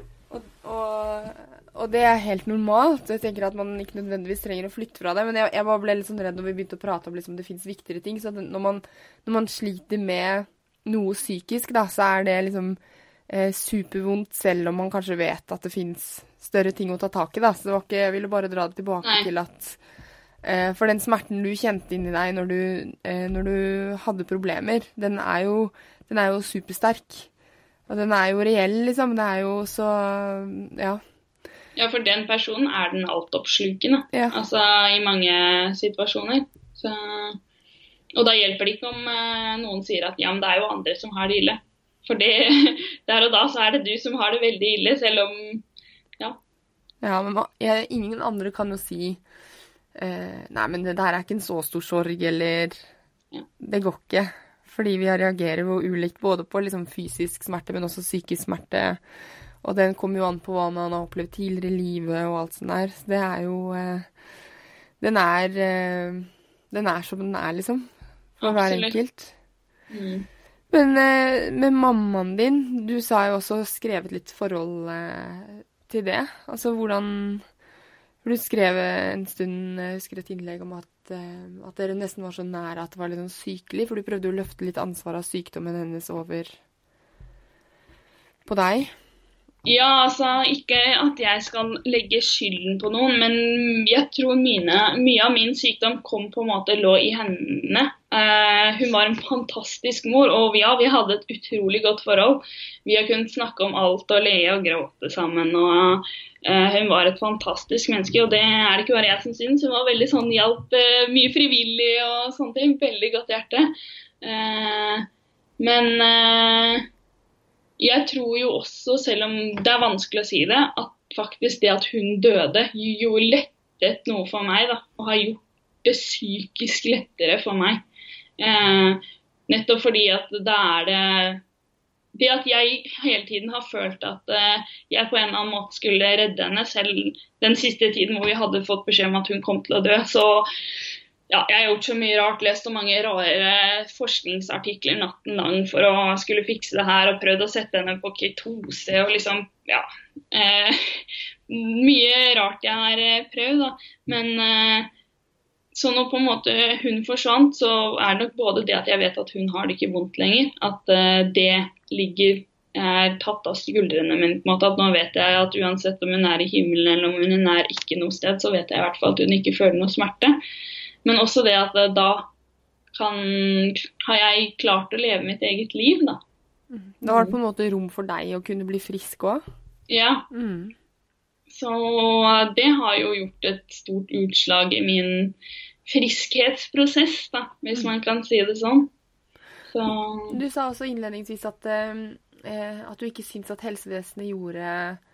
Og det helt normalt. Jeg tenker at man ikke nødvendigvis trenger å flytte fra det, men jeg bare ble litt sånn redd når vi begynte å prate om liksom, det finnes viktigere ting. Så når man sliter med noe psykisk, da, så det liksom supervondt, selv om man kanskje vet at det finnes større ting å ta tak i, da. Så det var ikke, jeg ville bare dra det tilbake til at for den smerten du kjente inni deg når du hadde problemer, den jo supersterk. Og den jo reell, liksom. Det jo så, ja. Ja, for den personen den altoppslukende. Ja. Altså, i mange situasjoner. Så, og da hjelper det ikke om noen sier at, ja, men det jo andre som har det ille. For der og da så det du som har det veldig ille, selv om, ja. Ja, men ingen andre kan jo si nei, men det der ikke en så stor sorg, eller det går ikke. Fordi vi reagerer jo ulikt både på liksom fysisk smerte, men også psykisk smerte. Og den kommer jo an på hva man har opplevd tidligere i livet og alt sånt der. Så det jo den som den liksom. For hver enkelt. Men med mammaen din, du sa jo også skrevet litt forhold til det. Altså hvordan... Du skrev en stund, jeg husker et innlegg om at dere nesten var så nære at det var litt sånn sykelig, for du prøvde å løfte litt ansvar av sykdommen hennes over på deg? Ja, altså ikke at jeg skal legge skylden på noen, men jeg tror mye av min sykdom kom på en måte lå i henne. Hun var en fantastisk mor, og vi hadde et utrolig godt forhold. Vi har kunnet snakke om alt og le og gråte sammen, og hun var et fantastisk menneske, og det er det ikke bare jeg som synes. Hun var veldig sånn, hjalp mye frivillig og sånne ting, veldig godt hjerte. Men jeg tror jo også, selv om det er vanskelig å si det, at faktisk det at hun døde jo lettet noe for meg da, og har gjort det psykisk lettere for meg. Nettopp fordi at da det at jeg hele tiden har følt at jeg på en eller annen måte skulle redde henne, selv den siste tiden hvor vi hadde fått beskjed om at hun kom til å dø, så ja, jeg har gjort så mye rart, lest så mange rare forskningsartikler natten lang for å skulle fikse det her, og prøvd å sette henne på ketose, og liksom, ja, mye rart jeg har prøvd da. Men så når på en måte hun forsvant, så er det nok både det at jeg vet at hun har det ikke vondt lenger, at det er tatt av skuldrene mine, på en måte, at nå vet jeg at uansett om hun er i himmelen eller om hun er ikke noe sted, så vet jeg i hvert fall at hun ikke føler noe smerte. Men også det at da har jeg klart å leve mitt eget liv, da. Da var det på en måte rom for deg å kunne bli frisk også? Ja. Så det har jo gjort et stort utslag i min friskhetsprosess, da, hvis man kan si det sånn. Så du sa også innledningsvis at du ikke synes at helsevesenet gjorde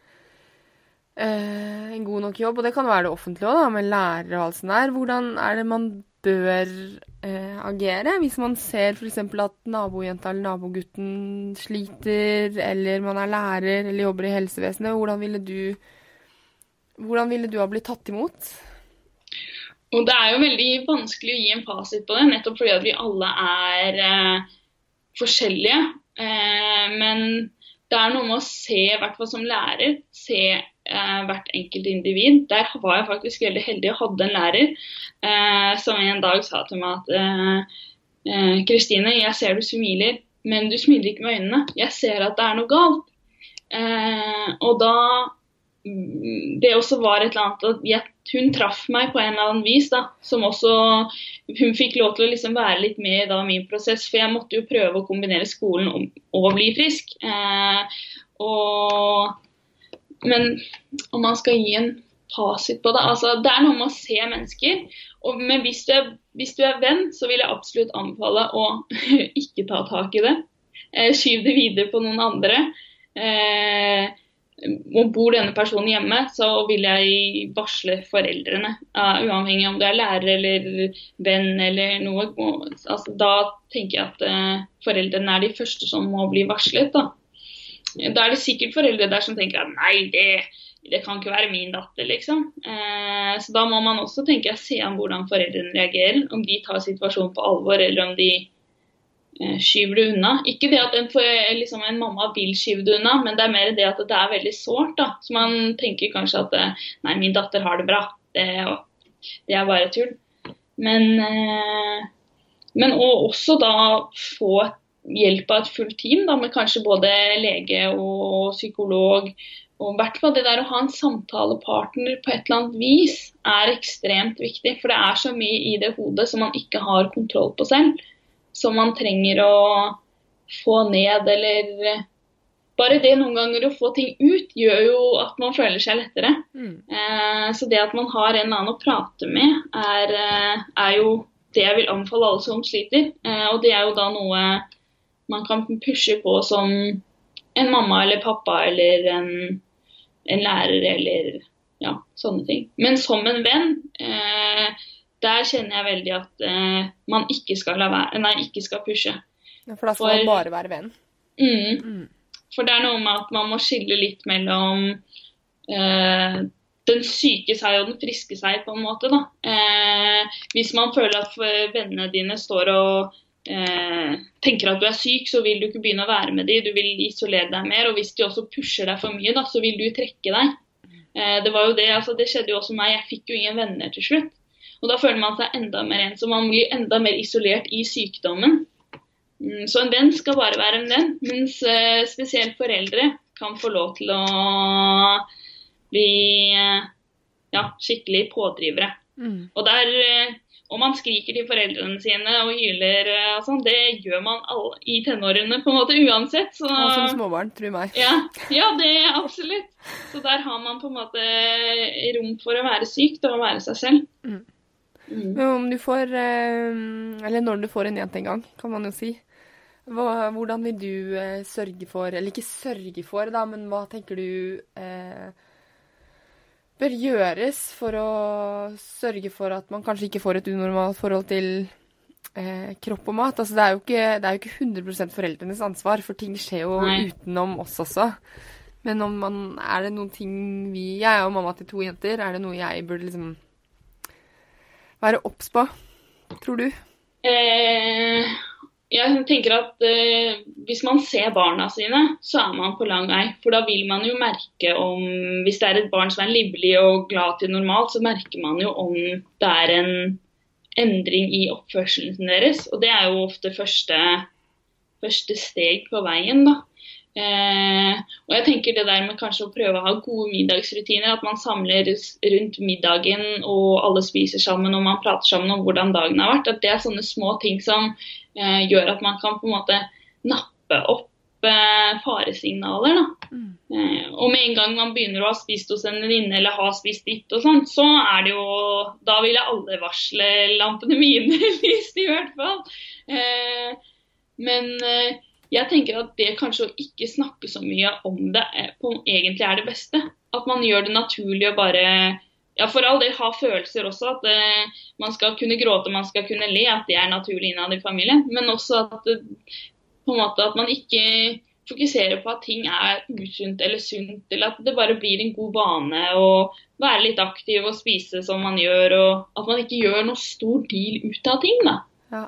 en god nok jobb, og det kan være det offentlige også, da, med lærere og alt sånt der. Hvordan er det man bør agere hvis man ser for eksempel at nabojenta eller nabogutten sliter, eller man er lærer eller jobber i helsevesenet? Hvordan ville du ha blitt tatt imot? Og det er jo veldig vanskelig å gi en fasit på det, nettopp fordi at vi alle er forskjellige, men det er noe med å se, i hvert fall som lærer, se hvert enkelt individ. Der var jeg faktisk veldig heldig og hadde en lærer som en dag sa til meg at Kristine, jeg ser du smiler, men du smiler ikke med øynene. Jeg ser at det er noe galt. Og da det også var et eller annet at hun traff meg på en eller annen vis da, som også hun fikk lov til å liksom være litt med i min prosess, for jeg måtte jo prøve å kombinere skolen og å bli frisk. Men om man skal gi en fasit på det, altså det er noe med å se mennesker, men hvis du er venn, så vil jeg absolutt anbefale å ikke ta tak i det. Skyv det videre på noen andre. Og bor denne personen hjemme, så vil jeg varsle foreldrene, uavhengig om du er lærer eller venn eller noe. Altså, da tenker jeg at foreldrene er de første som må bli varslet da. Da er det sikkert foreldre der som tenker at nei, det kan ikke være min datter, liksom. Så da må man også tenke, se an hvordan foreldrene reagerer, om de tar situasjonen på alvor, eller om de skyver det unna. Ikke det at en mamma vil skyve det unna, men det er mer det at det er veldig sårt, da. Så man tenker kanskje at nei, min datter har det bra. Det er bare tull. Men også da få hjelp av et fullt team, da, med kanskje både lege og psykolog, og i hvert fall det der å ha en samtalepartner på et eller annet vis er ekstremt viktig, for det er så mye i det hodet som man ikke har kontroll på selv, som man trenger å få ned, eller bare det noen ganger å få ting ut gjør jo at man føler seg lettere. Så det at man har en annen å prate med er jo det jeg vil anbefale alle som sliter, og det er jo da noe man kan pushe på som en mamma eller pappa eller en lærer eller ja, sånne ting. Men som en venn, der kjenner jeg veldig at man ikke skal pushe. Ja, for da skal man bare være venn. For det er noe med at man må skille litt mellom den syke seg og den friske seg på en måte da. Hvis man føler at vennene dine står og tenker at du er syk, så vil du ikke begynne å være med dem, du vil isolere deg mer, og hvis de også pusher deg for mye da, så vil du trekke deg. Det var jo det, altså det skjedde jo også meg, jeg fikk jo ingen venner til slutt, og da føler man seg enda mer ensom, man blir enda mer isolert i sykdommen. Så en venn skal bare være en venn, mens spesielt foreldre kan få lov til å bli skikkelig pådrivere. Og om man skriker til foreldrene sine og hyler og sånn, det gjør man i tenårene på en måte uansett. Så, og som småbarn, tror meg. Ja, det er absolutt. Så der har man på en måte rom for å være sykt og være seg selv. Men om du får, eller når du får en jente en gang, kan man jo si, hvordan vil du sørge for, eller ikke sørge for da, men hva tenker du bør gjøres for å sørge for at man kanskje ikke får et unormalt forhold til kropp og mat? Altså, det er jo ikke 100% foreldrenes ansvar, for ting skjer jo utenom oss også. Men er det noen ting jeg er jo mamma til 2 jenter, er det noe jeg burde liksom være obs på, tror du? Jeg tenker at hvis man ser barna sine, så er man på lang vei. For da vil man jo merke hvis det er et barn som er livlig og glad til normalt, så merker man jo om det er en endring i oppførselen deres. Og det er jo ofte første steg på veien da. Og jeg tenker det der med kanskje å prøve å ha gode middagsrutiner, at man samler rundt middagen og alle spiser sammen og man prater sammen om hvordan dagen har vært, at det er sånne små ting som gjør at man kan på en måte nappe opp faresignaler da. Og med en gang man begynner å ha spist hos en venninne eller ha spist ditt og sånt, så er det jo, da vil jeg alle varsellampene mine lyst i hvert fall. Men jeg tenker at det kanskje å ikke snakke så mye om det egentlig er det beste. At man gjør det naturlig å bare, for all del ha følelser også, at man skal kunne gråte, man skal kunne le, at det er naturlig innad i familien. Men også at, på en måte, at man ikke fokuserer på at ting er usunt eller sunt, eller at det bare blir en god vane å være litt aktiv og spise som man gjør, og at man ikke gjør noe stor deal ut av ting da. Ja.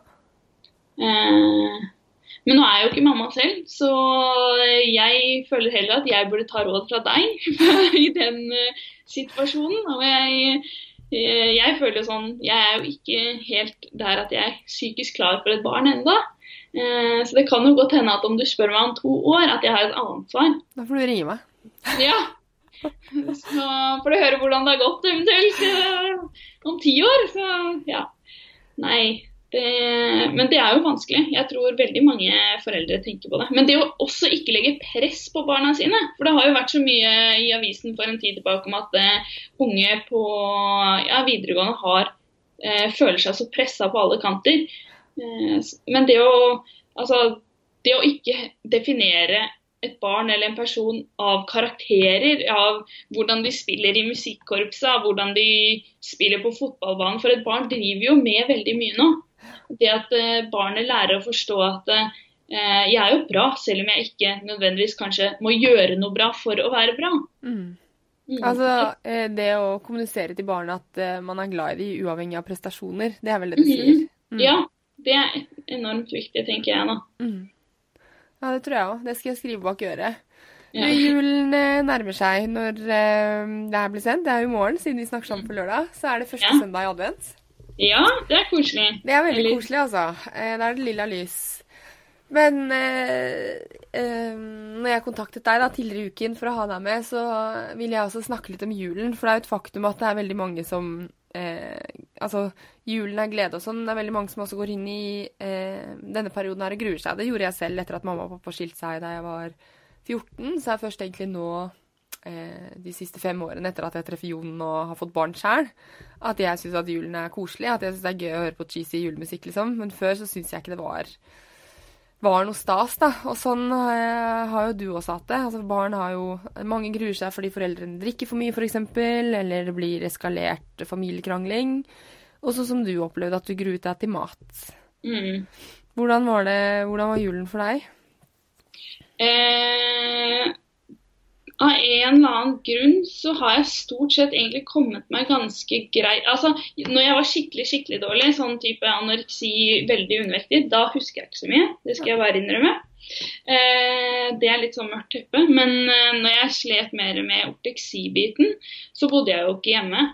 Men nå er jeg jo ikke mamma selv, så jeg føler heller at jeg burde ta råd fra deg i den situasjonen. Og jeg føler sånn, jeg er jo ikke helt der at jeg er psykisk klar for et barn enda. Så det kan jo godt hende at om du spør meg om 2 år, at jeg har et annet svar. Da får du ringe meg. Ja, så får du høre hvordan det har gått eventuelt om 10 år. Så ja, nei. Men det er jo vanskelig. Jeg tror veldig mange foreldre tenker på det. Men det å også ikke legge press på barna sine, for det har jo vært så mye i avisen for en tid tilbake om at unge på videregående føler seg så presset på alle kanter. Men det å ikke definere et barn eller en person av karakterer, av hvordan de spiller i musikkorpset, av hvordan de spiller på fotballbanen, for et barn driver jo med veldig mye nå. Det at barnet lærer å forstå at jeg er jo bra, selv om jeg ikke nødvendigvis kanskje må gjøre noe bra for å være bra. Altså, det å kommunisere til barnet at man er glad i de uavhengig av prestasjoner, det er vel det du sier? Ja, det er enormt viktig, tenker jeg nå. Ja, det tror jeg også. Det skal jeg skrive bak øret. Julen nærmer seg når det blir sendt. Det er jo i morgen, siden vi snakker sammen på lørdag. Så er det første søndag i advent. Ja, det er koselig. Det er veldig koselig, altså. Da er det lilla lys. Men når jeg kontaktet deg da, tidligere i uken for å ha deg med, så vil jeg også snakke litt om julen. For det er jo et faktum at det er veldig mange som julen er glede og sånn. Det er veldig mange som også går inn i denne perioden her og gruer seg. Det gjorde jeg selv etter at mamma og pappa skilte seg da jeg var 14. Så er først egentlig nå de siste 5 årene etter at jeg treffer Jon og har fått barn selv, at jeg synes at julen er koselig, at jeg synes det er gøy å høre på cheesy julemusikk liksom. Men før så synes jeg ikke det var noe stas da, og sånn har jo du også hatt det. Altså barn har jo, mange gruer seg fordi foreldrene drikker for mye for eksempel, eller det blir eskalert familiekrangling, og sånn som du opplevde at du gruet deg til mat. Hvordan var julen for deg? Av en eller annen grunn så har jeg stort sett egentlig kommet meg ganske greit. Altså, når jeg var skikkelig dårlig, sånn type anoreksi, veldig undervektig, da husker jeg ikke så mye. Det skal jeg bare innrømme. Det er litt sånn mørkt teppe. Men når jeg slet mer med orteksibiten, så bodde jeg jo ikke hjemme.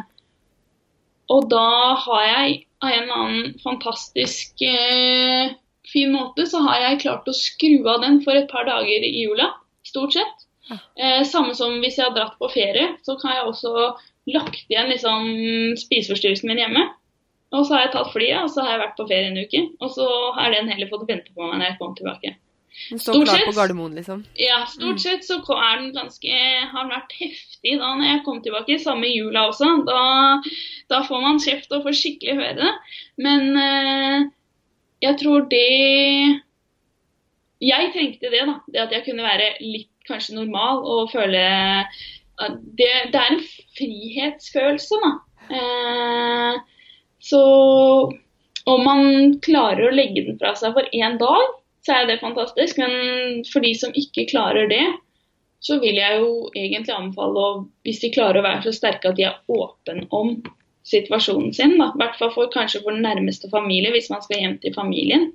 Og da har jeg av en eller annen fantastisk fin måte, så har jeg klart å skru av den for et par dager i jula, stort sett. Samme som hvis jeg har dratt på ferie, så kan jeg også lagt igjen liksom spiseforstyrrelsen min hjemme. Og så har jeg tatt flyet, og så har jeg vært på ferie en uke. Og så har den heller fått vente på meg når jeg kommer tilbake. Den står klar på Gardermoen, liksom. Ja, stort sett så er den har den vært heftig da når jeg kom tilbake, samme jula også. Da får man kjeft og får skikkelig høre det. Men jeg tror jeg trengte det da, det at jeg kunne være litt kanskje normal og føle det en frihetsfølelse da. Så om man klarer å legge den fra seg for en dag, så det fantastisk, men for de som ikke klarer det, så vil jeg jo egentlig anbefale, hvis de klarer å være så sterke at de åpen om situasjonen sin, da. I hvert fall kanskje for den nærmeste familie, hvis man skal hjem til familien.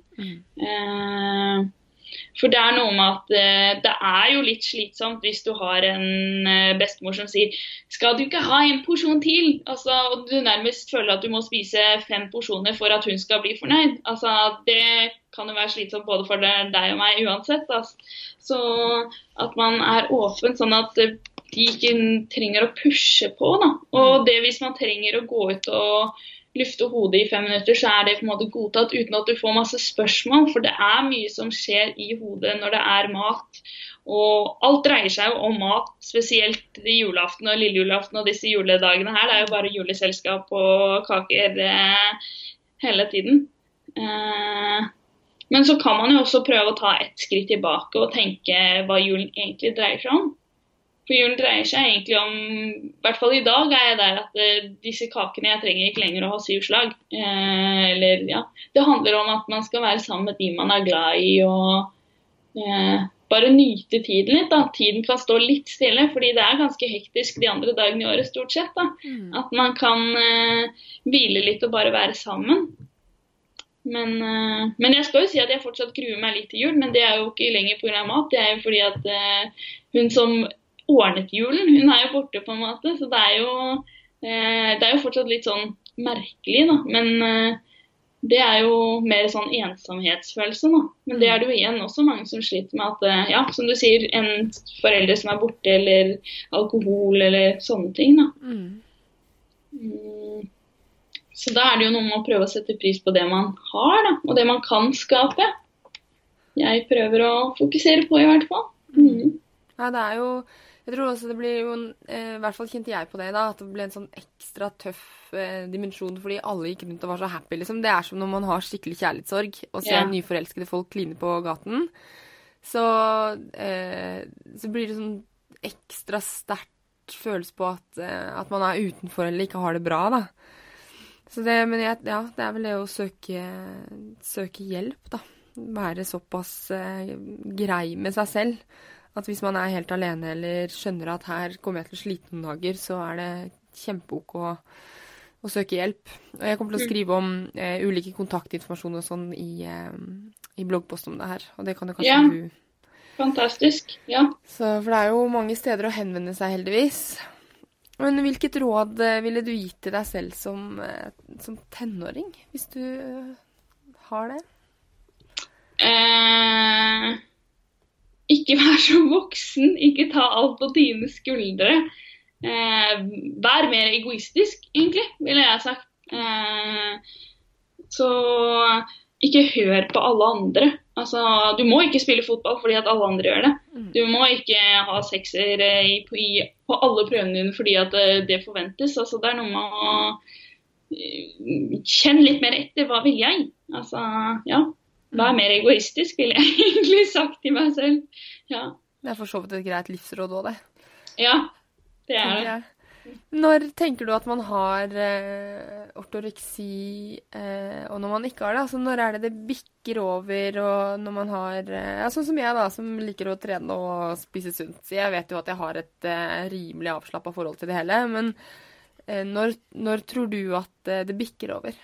For det noe med at det jo litt slitsomt hvis du har en bestemor som sier, skal du ikke ha en porsjon til? Altså, og du nærmest føler at du må spise 5 porsjoner for at hun skal bli fornøyd. Altså, det kan jo være slitsomt både for deg og meg uansett. Altså. Så at man åpen sånn at de ikke trenger å pushe på. Da. Og det hvis man trenger å gå ut og lufte hodet i 5 minutter, så det på en måte godtatt uten at du får masse spørsmål, for det mye som skjer i hodet når det mat. Og alt dreier seg jo om mat, spesielt i julaften og lille julaften og disse juledagene her. Det jo bare juleselskap og kaker hele tiden. Men så kan man jo også prøve å ta et skritt tilbake og tenke hva julen egentlig dreier seg om. For julen dreier seg egentlig om, i hvert fall i dag jeg der at disse kakene jeg trenger ikke lenger å ha 7 slag. Eller ja, det handler om at man skal være sammen med de man glad i og bare nyte tiden litt da. Tiden kan stå litt stille, fordi det ganske hektisk de andre dagene i året stort sett da. At man kan hvile litt og bare være sammen. Men jeg skal jo si at jeg fortsatt gruer meg litt til jul, men det jo ikke lenger på grunn av mat. Det jo fordi at hun som ordnet julen, hun jo borte på en måte, så det jo fortsatt litt sånn merkelig da, men det jo mer sånn ensomhetsfølelse da, men det det jo igjen også mange som sliter med at, ja, som du sier, en foreldre som borte, eller alkohol, eller sånne ting da. Så da det jo noe med å prøve å sette pris på det man har da, og det man kan skape. Jeg prøver å fokusere på i hvert fall. Ja, det jo, jeg tror også det blir jo, i hvert fall kjente jeg på det da, at det ble en sånn ekstra tøff dimensjon, fordi alle gikk rundt og var så happy, liksom. Det som når man har skikkelig kjærlighetssorg, og ser nyforelskede folk kline på gaten, så blir det sånn ekstra sterkt følelse på at man utenfor eller ikke har det bra da. Så det, men det vel det å søke hjelp da, være såpass grei med seg selv, at hvis man helt alene eller skjønner at her kommer jeg til å slite noen dager, så det kjempeok å søke hjelp. Og jeg kommer til å skrive om ulike kontaktinformasjon og sånn i bloggpost om det her, og det kan jo kanskje du... Fantastisk, ja. Så, for det jo mange steder å henvende seg heldigvis. Men hvilket råd ville du gitt til deg selv som tenåring, hvis du har det? Ikke vær så voksen, ikke ta alt på dine skuldre. Vær mer egoistisk, egentlig, ville jeg sagt. Så ikke hør på alle andre. Altså, du må ikke spille fotball fordi at alle andre gjør det. Du må ikke ha sekser på alle prøvene dine fordi at det forventes. Altså, det noe med å kjenne litt mer etter. Hva vil jeg? Altså, ja. Vær mer egoistisk, ville jeg egentlig sagt til meg selv. Ja. Det for så vidt et greit livsråd også, det. Ja, det det. Når tenker du at man har ortoreksi, og når man ikke har det? Altså, når det bikker over, og når man har... sånn som jeg da, som liker å trene og spise sunt. Så jeg vet jo at jeg har et rimelig avslappet forhold til det hele, men når tror du at det bikker over?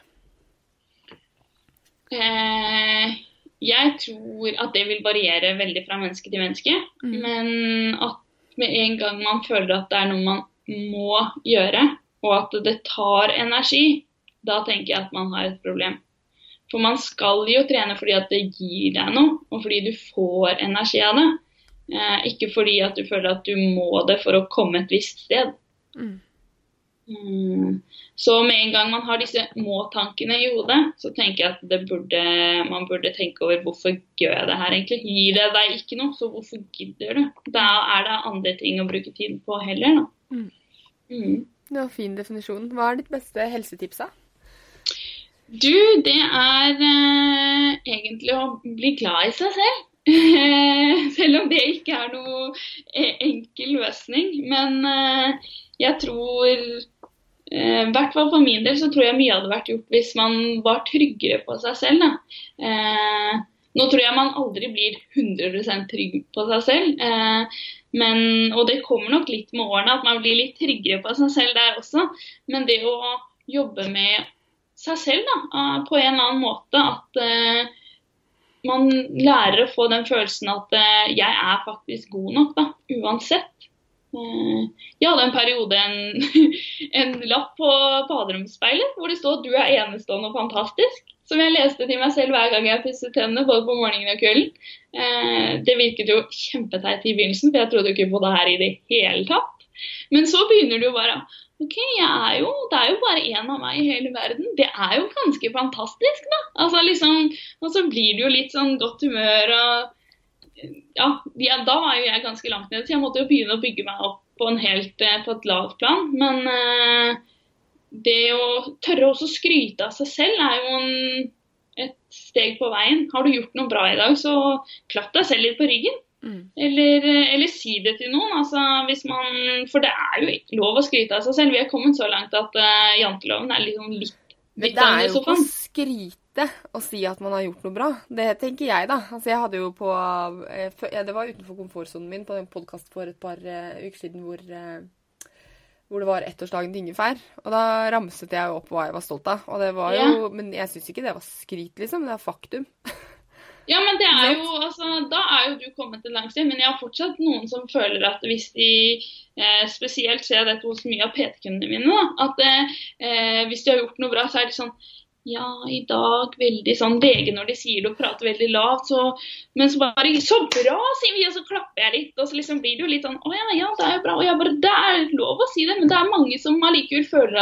Jeg tror at det vil variere veldig fra menneske til menneske, men at med en gang man føler at det noe man må gjøre, og at det tar energi, da tenker jeg at man har et problem. For man skal jo trene fordi at det gir deg noe, og fordi du får energi av det. Ikke fordi at du føler at du må det for å komme et visst sted. Så med en gang man har disse må-tankene i hodet, så tenker jeg at man burde tenke over hvorfor gjør jeg det her egentlig. Gir det deg ikke noe, så hvorfor gidder du? Da det andre ting å bruke tid på heller, da. Det var en fin definisjon. Hva ditt beste helsetips da? Du, det egentlig å bli glad i seg selv. Selv om det ikke noe enkel løsning. Men jeg tror, i hvert fall for min del, så tror jeg mye hadde vært gjort hvis man var tryggere på seg selv. Da. Nå tror jeg man aldri blir 100% trygg på seg selv. Og det kommer nok litt med årene at man blir litt tryggere på seg selv der også. Men det å jobbe med seg selv da, på en eller annen måte, at man lærer å få den følelsen at jeg faktisk god nok da, uansett. Jeg hadde en periode en lapp på baderomsspeilet hvor det stod at du enestående og fantastisk, som jeg leste til meg selv hver gang jeg pusset tennene, både på morgenen og kvelden. Det virket jo kjempeteit i begynnelsen, for jeg trodde jo ikke på det her i det hele tatt. Men så begynner du bare, ok, det jo bare en av meg i hele verden. Det jo ganske fantastisk da. Altså liksom, og så blir det jo litt sånn godt humør, og da var jo jeg ganske langt ned, så jeg måtte jo begynne å bygge meg opp på et lavt plan. Men det å tørre også skryte av seg selv jo et steg på veien. Har du gjort noe bra i dag, så klapp deg selv litt på ryggen. Eller si det til noen, altså, for det jo lov å skryte av seg selv. Vi har kommet så langt at janteloven liksom litt men det jo ikke å skryte og si at man har gjort noe bra. Det tenker jeg da. Altså, jeg hadde jo det var utenfor komfortsonen min på en podcast for et par uker siden hvor det var ettårsdagen til Ingefær. Og da ramset jeg opp hva jeg var stolt av. Og det var jo, men jeg synes ikke det var skryt liksom, det faktum. Ja, men det jo, altså, da jo du kommet til langt sted, men jeg har fortsatt noen som føler at hvis de, spesielt ser jeg dette hos mye av PT-kundene mine, da, at hvis de har gjort noe bra, så det sånn, ja, i dag veldig sånn VG når de sier det og prater veldig lavt, men så bare, så bra, sier vi, og så klapper jeg litt, og så liksom blir det jo litt sånn, ja, det jo bra, og jeg bare, det lov å si det, men det mange som allikevel føler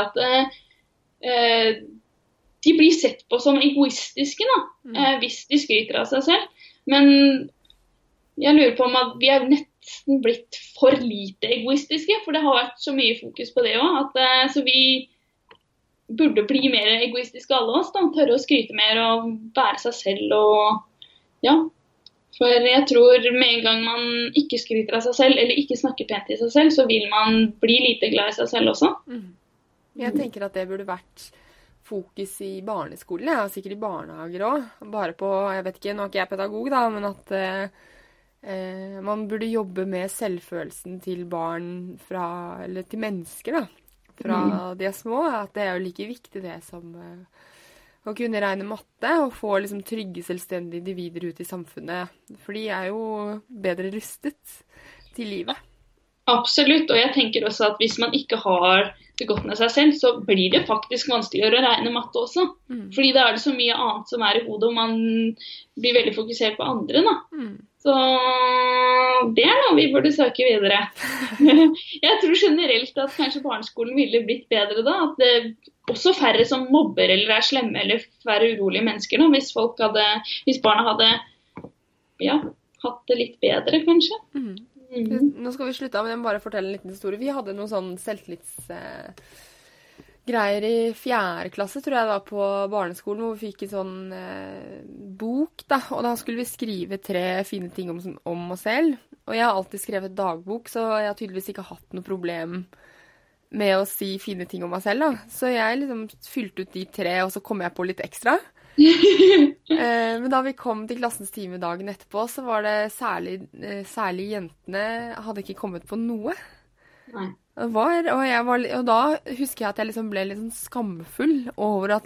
at de blir sett på som egoistiske da, hvis de skryter av seg selv. Men jeg lurer på om at vi nesten blitt for lite egoistiske, for det har vært så mye fokus på det også, så vi burde bli mer egoistiske alle oss, da, tørre å skryte mer og være seg selv. For jeg tror med en gang man ikke skryter av seg selv, eller ikke snakker pent til seg selv, så vil man bli lite glad i seg selv også. Jeg tenker at det burde vært fokus i barneskolen, sikkert i barnehager også. Bare på, jeg vet ikke, nå ikke jeg pedagog da, men at man burde jobbe med selvfølelsen til barn eller til mennesker da, fra de små. At det jo like viktig det som å kunne regne matte og få liksom trygge, selvstendige individer ut i samfunnet. For de jo bedre rustet til livet. Absolutt, og jeg tenker også at hvis man ikke har det godt med seg selv, så blir det faktisk vanskeligere å regne matte også. Fordi da det så mye annet som i hodet, og man blir veldig fokusert på andre. Da. Så det noe vi burde søke videre. Jeg tror generelt at kanskje barneskolen ville blitt bedre da, at det også færre som mobber eller slemme, eller færre urolige mennesker, da, hvis barna hadde hatt det litt bedre, kanskje. Nå skal vi slutte av, men jeg må bare fortelle en liten historie. Vi hadde noen sånn selvtillitsgreier i 4. klasse, tror jeg det var, på barneskolen, hvor vi fikk en sånn bok, da. Og da skulle vi skrive 3 fine ting om oss selv. Og jeg har alltid skrevet dagbok, så jeg har tydeligvis ikke hatt noe problem med å si fine ting om meg selv, da. Så jeg liksom fylte ut de 3, og så kom jeg på litt ekstra. Men da vi kom til klassens time dagen etterpå, så var det særlig jentene hadde ikke kommet på noe. Nei. Og da husker jeg at jeg liksom ble litt sånn skamfull over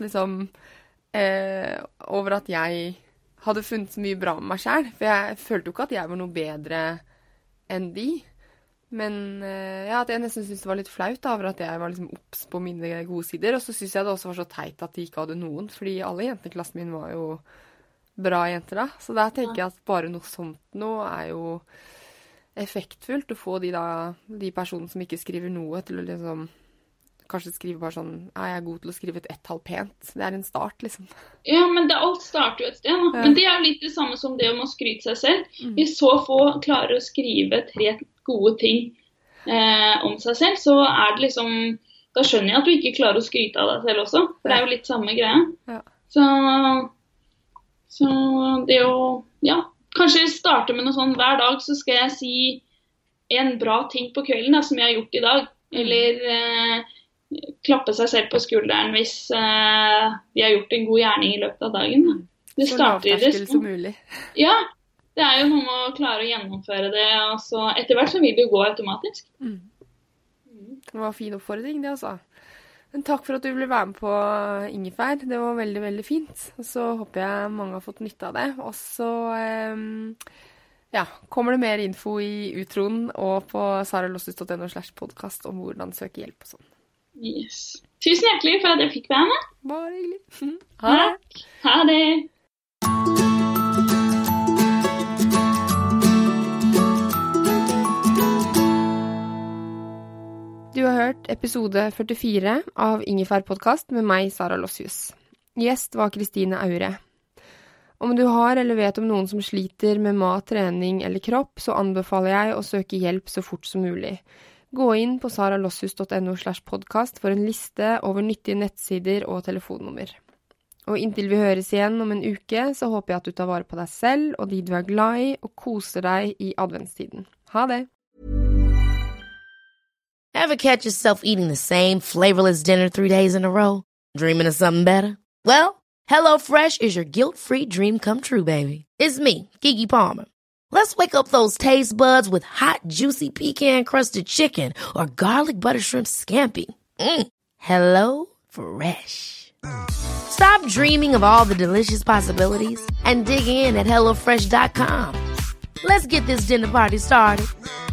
at jeg hadde funnet så mye bra med meg selv. For jeg følte jo ikke at jeg var noe bedre enn de. Men ja, at jeg nesten synes det var litt flaut over at jeg var liksom opps på mine gode sider, og så synes jeg det også var så teit at de ikke hadde noen, fordi alle jentene i klassen min var jo bra jenter da, så der tenker jeg at bare noe sånt nå jo effektfullt å få de personene som ikke skriver noe til å liksom kanskje skrive bare sånn, jeg god til å skrive et ett-tall pent. Det en start, liksom. Ja, men alt starter jo et sted, da. Men det jo litt det samme som det om å skryte seg selv. Hvis så få klarer å skrive 3 gode ting om seg selv, så det liksom, da skjønner jeg at du ikke klarer å skryte av deg selv også. For det jo litt samme greie. Ja. Så det ja, kanskje starte med noe sånn, hver dag så skal jeg si en bra ting på kvelden da, som jeg har gjort i dag. Eller klappe seg selv på skulderen hvis de har gjort en god gjerning i løpet av dagen. Da. Det starter i det som mulig. Ja, det jo noe med å klare å gjennomføre det, og så etter hvert så vil det jo gå automatisk. Det var en fin oppfordring, det altså. Men takk for at du ville være med på Ingefær. Det var veldig, veldig fint. Og så håper jeg mange har fått nytte av det. Og så ja, kommer det mer info i utroen og på saralossus.no/podcast om hvordan søke hjelp og sånn. Yes. Tusen hjertelig for at jeg fikk være med. Bare hyggelig. Ha det. Ha det. Du har hørt episode 44 av Ingefær podcast med meg, Sara Lossius. Gjest var Kristine Aure. Om du har eller vet om noen som sliter med mat, trening eller kropp, så anbefaler jeg å søke hjelp så fort som mulig. Gå inn på saralossus.no/podcast for en liste over nyttige nettsider og telefonnummer. Og inntil vi høres igjen om en uke, så håper jeg at du tar vare på deg selv og de du glad i, og koser deg i adventstiden. Ha det! Ever catch yourself eating the same flavorless dinner 3 days in a row? Dreaming of something better? Well, HelloFresh is your guilt-free dream come true, baby. It's me, Keke Palmer. Let's wake up those taste buds with hot, juicy pecan-crusted chicken or garlic butter shrimp scampi. Hello Fresh. Stop dreaming of all the delicious possibilities and dig in at HelloFresh.com. Let's get this dinner party started.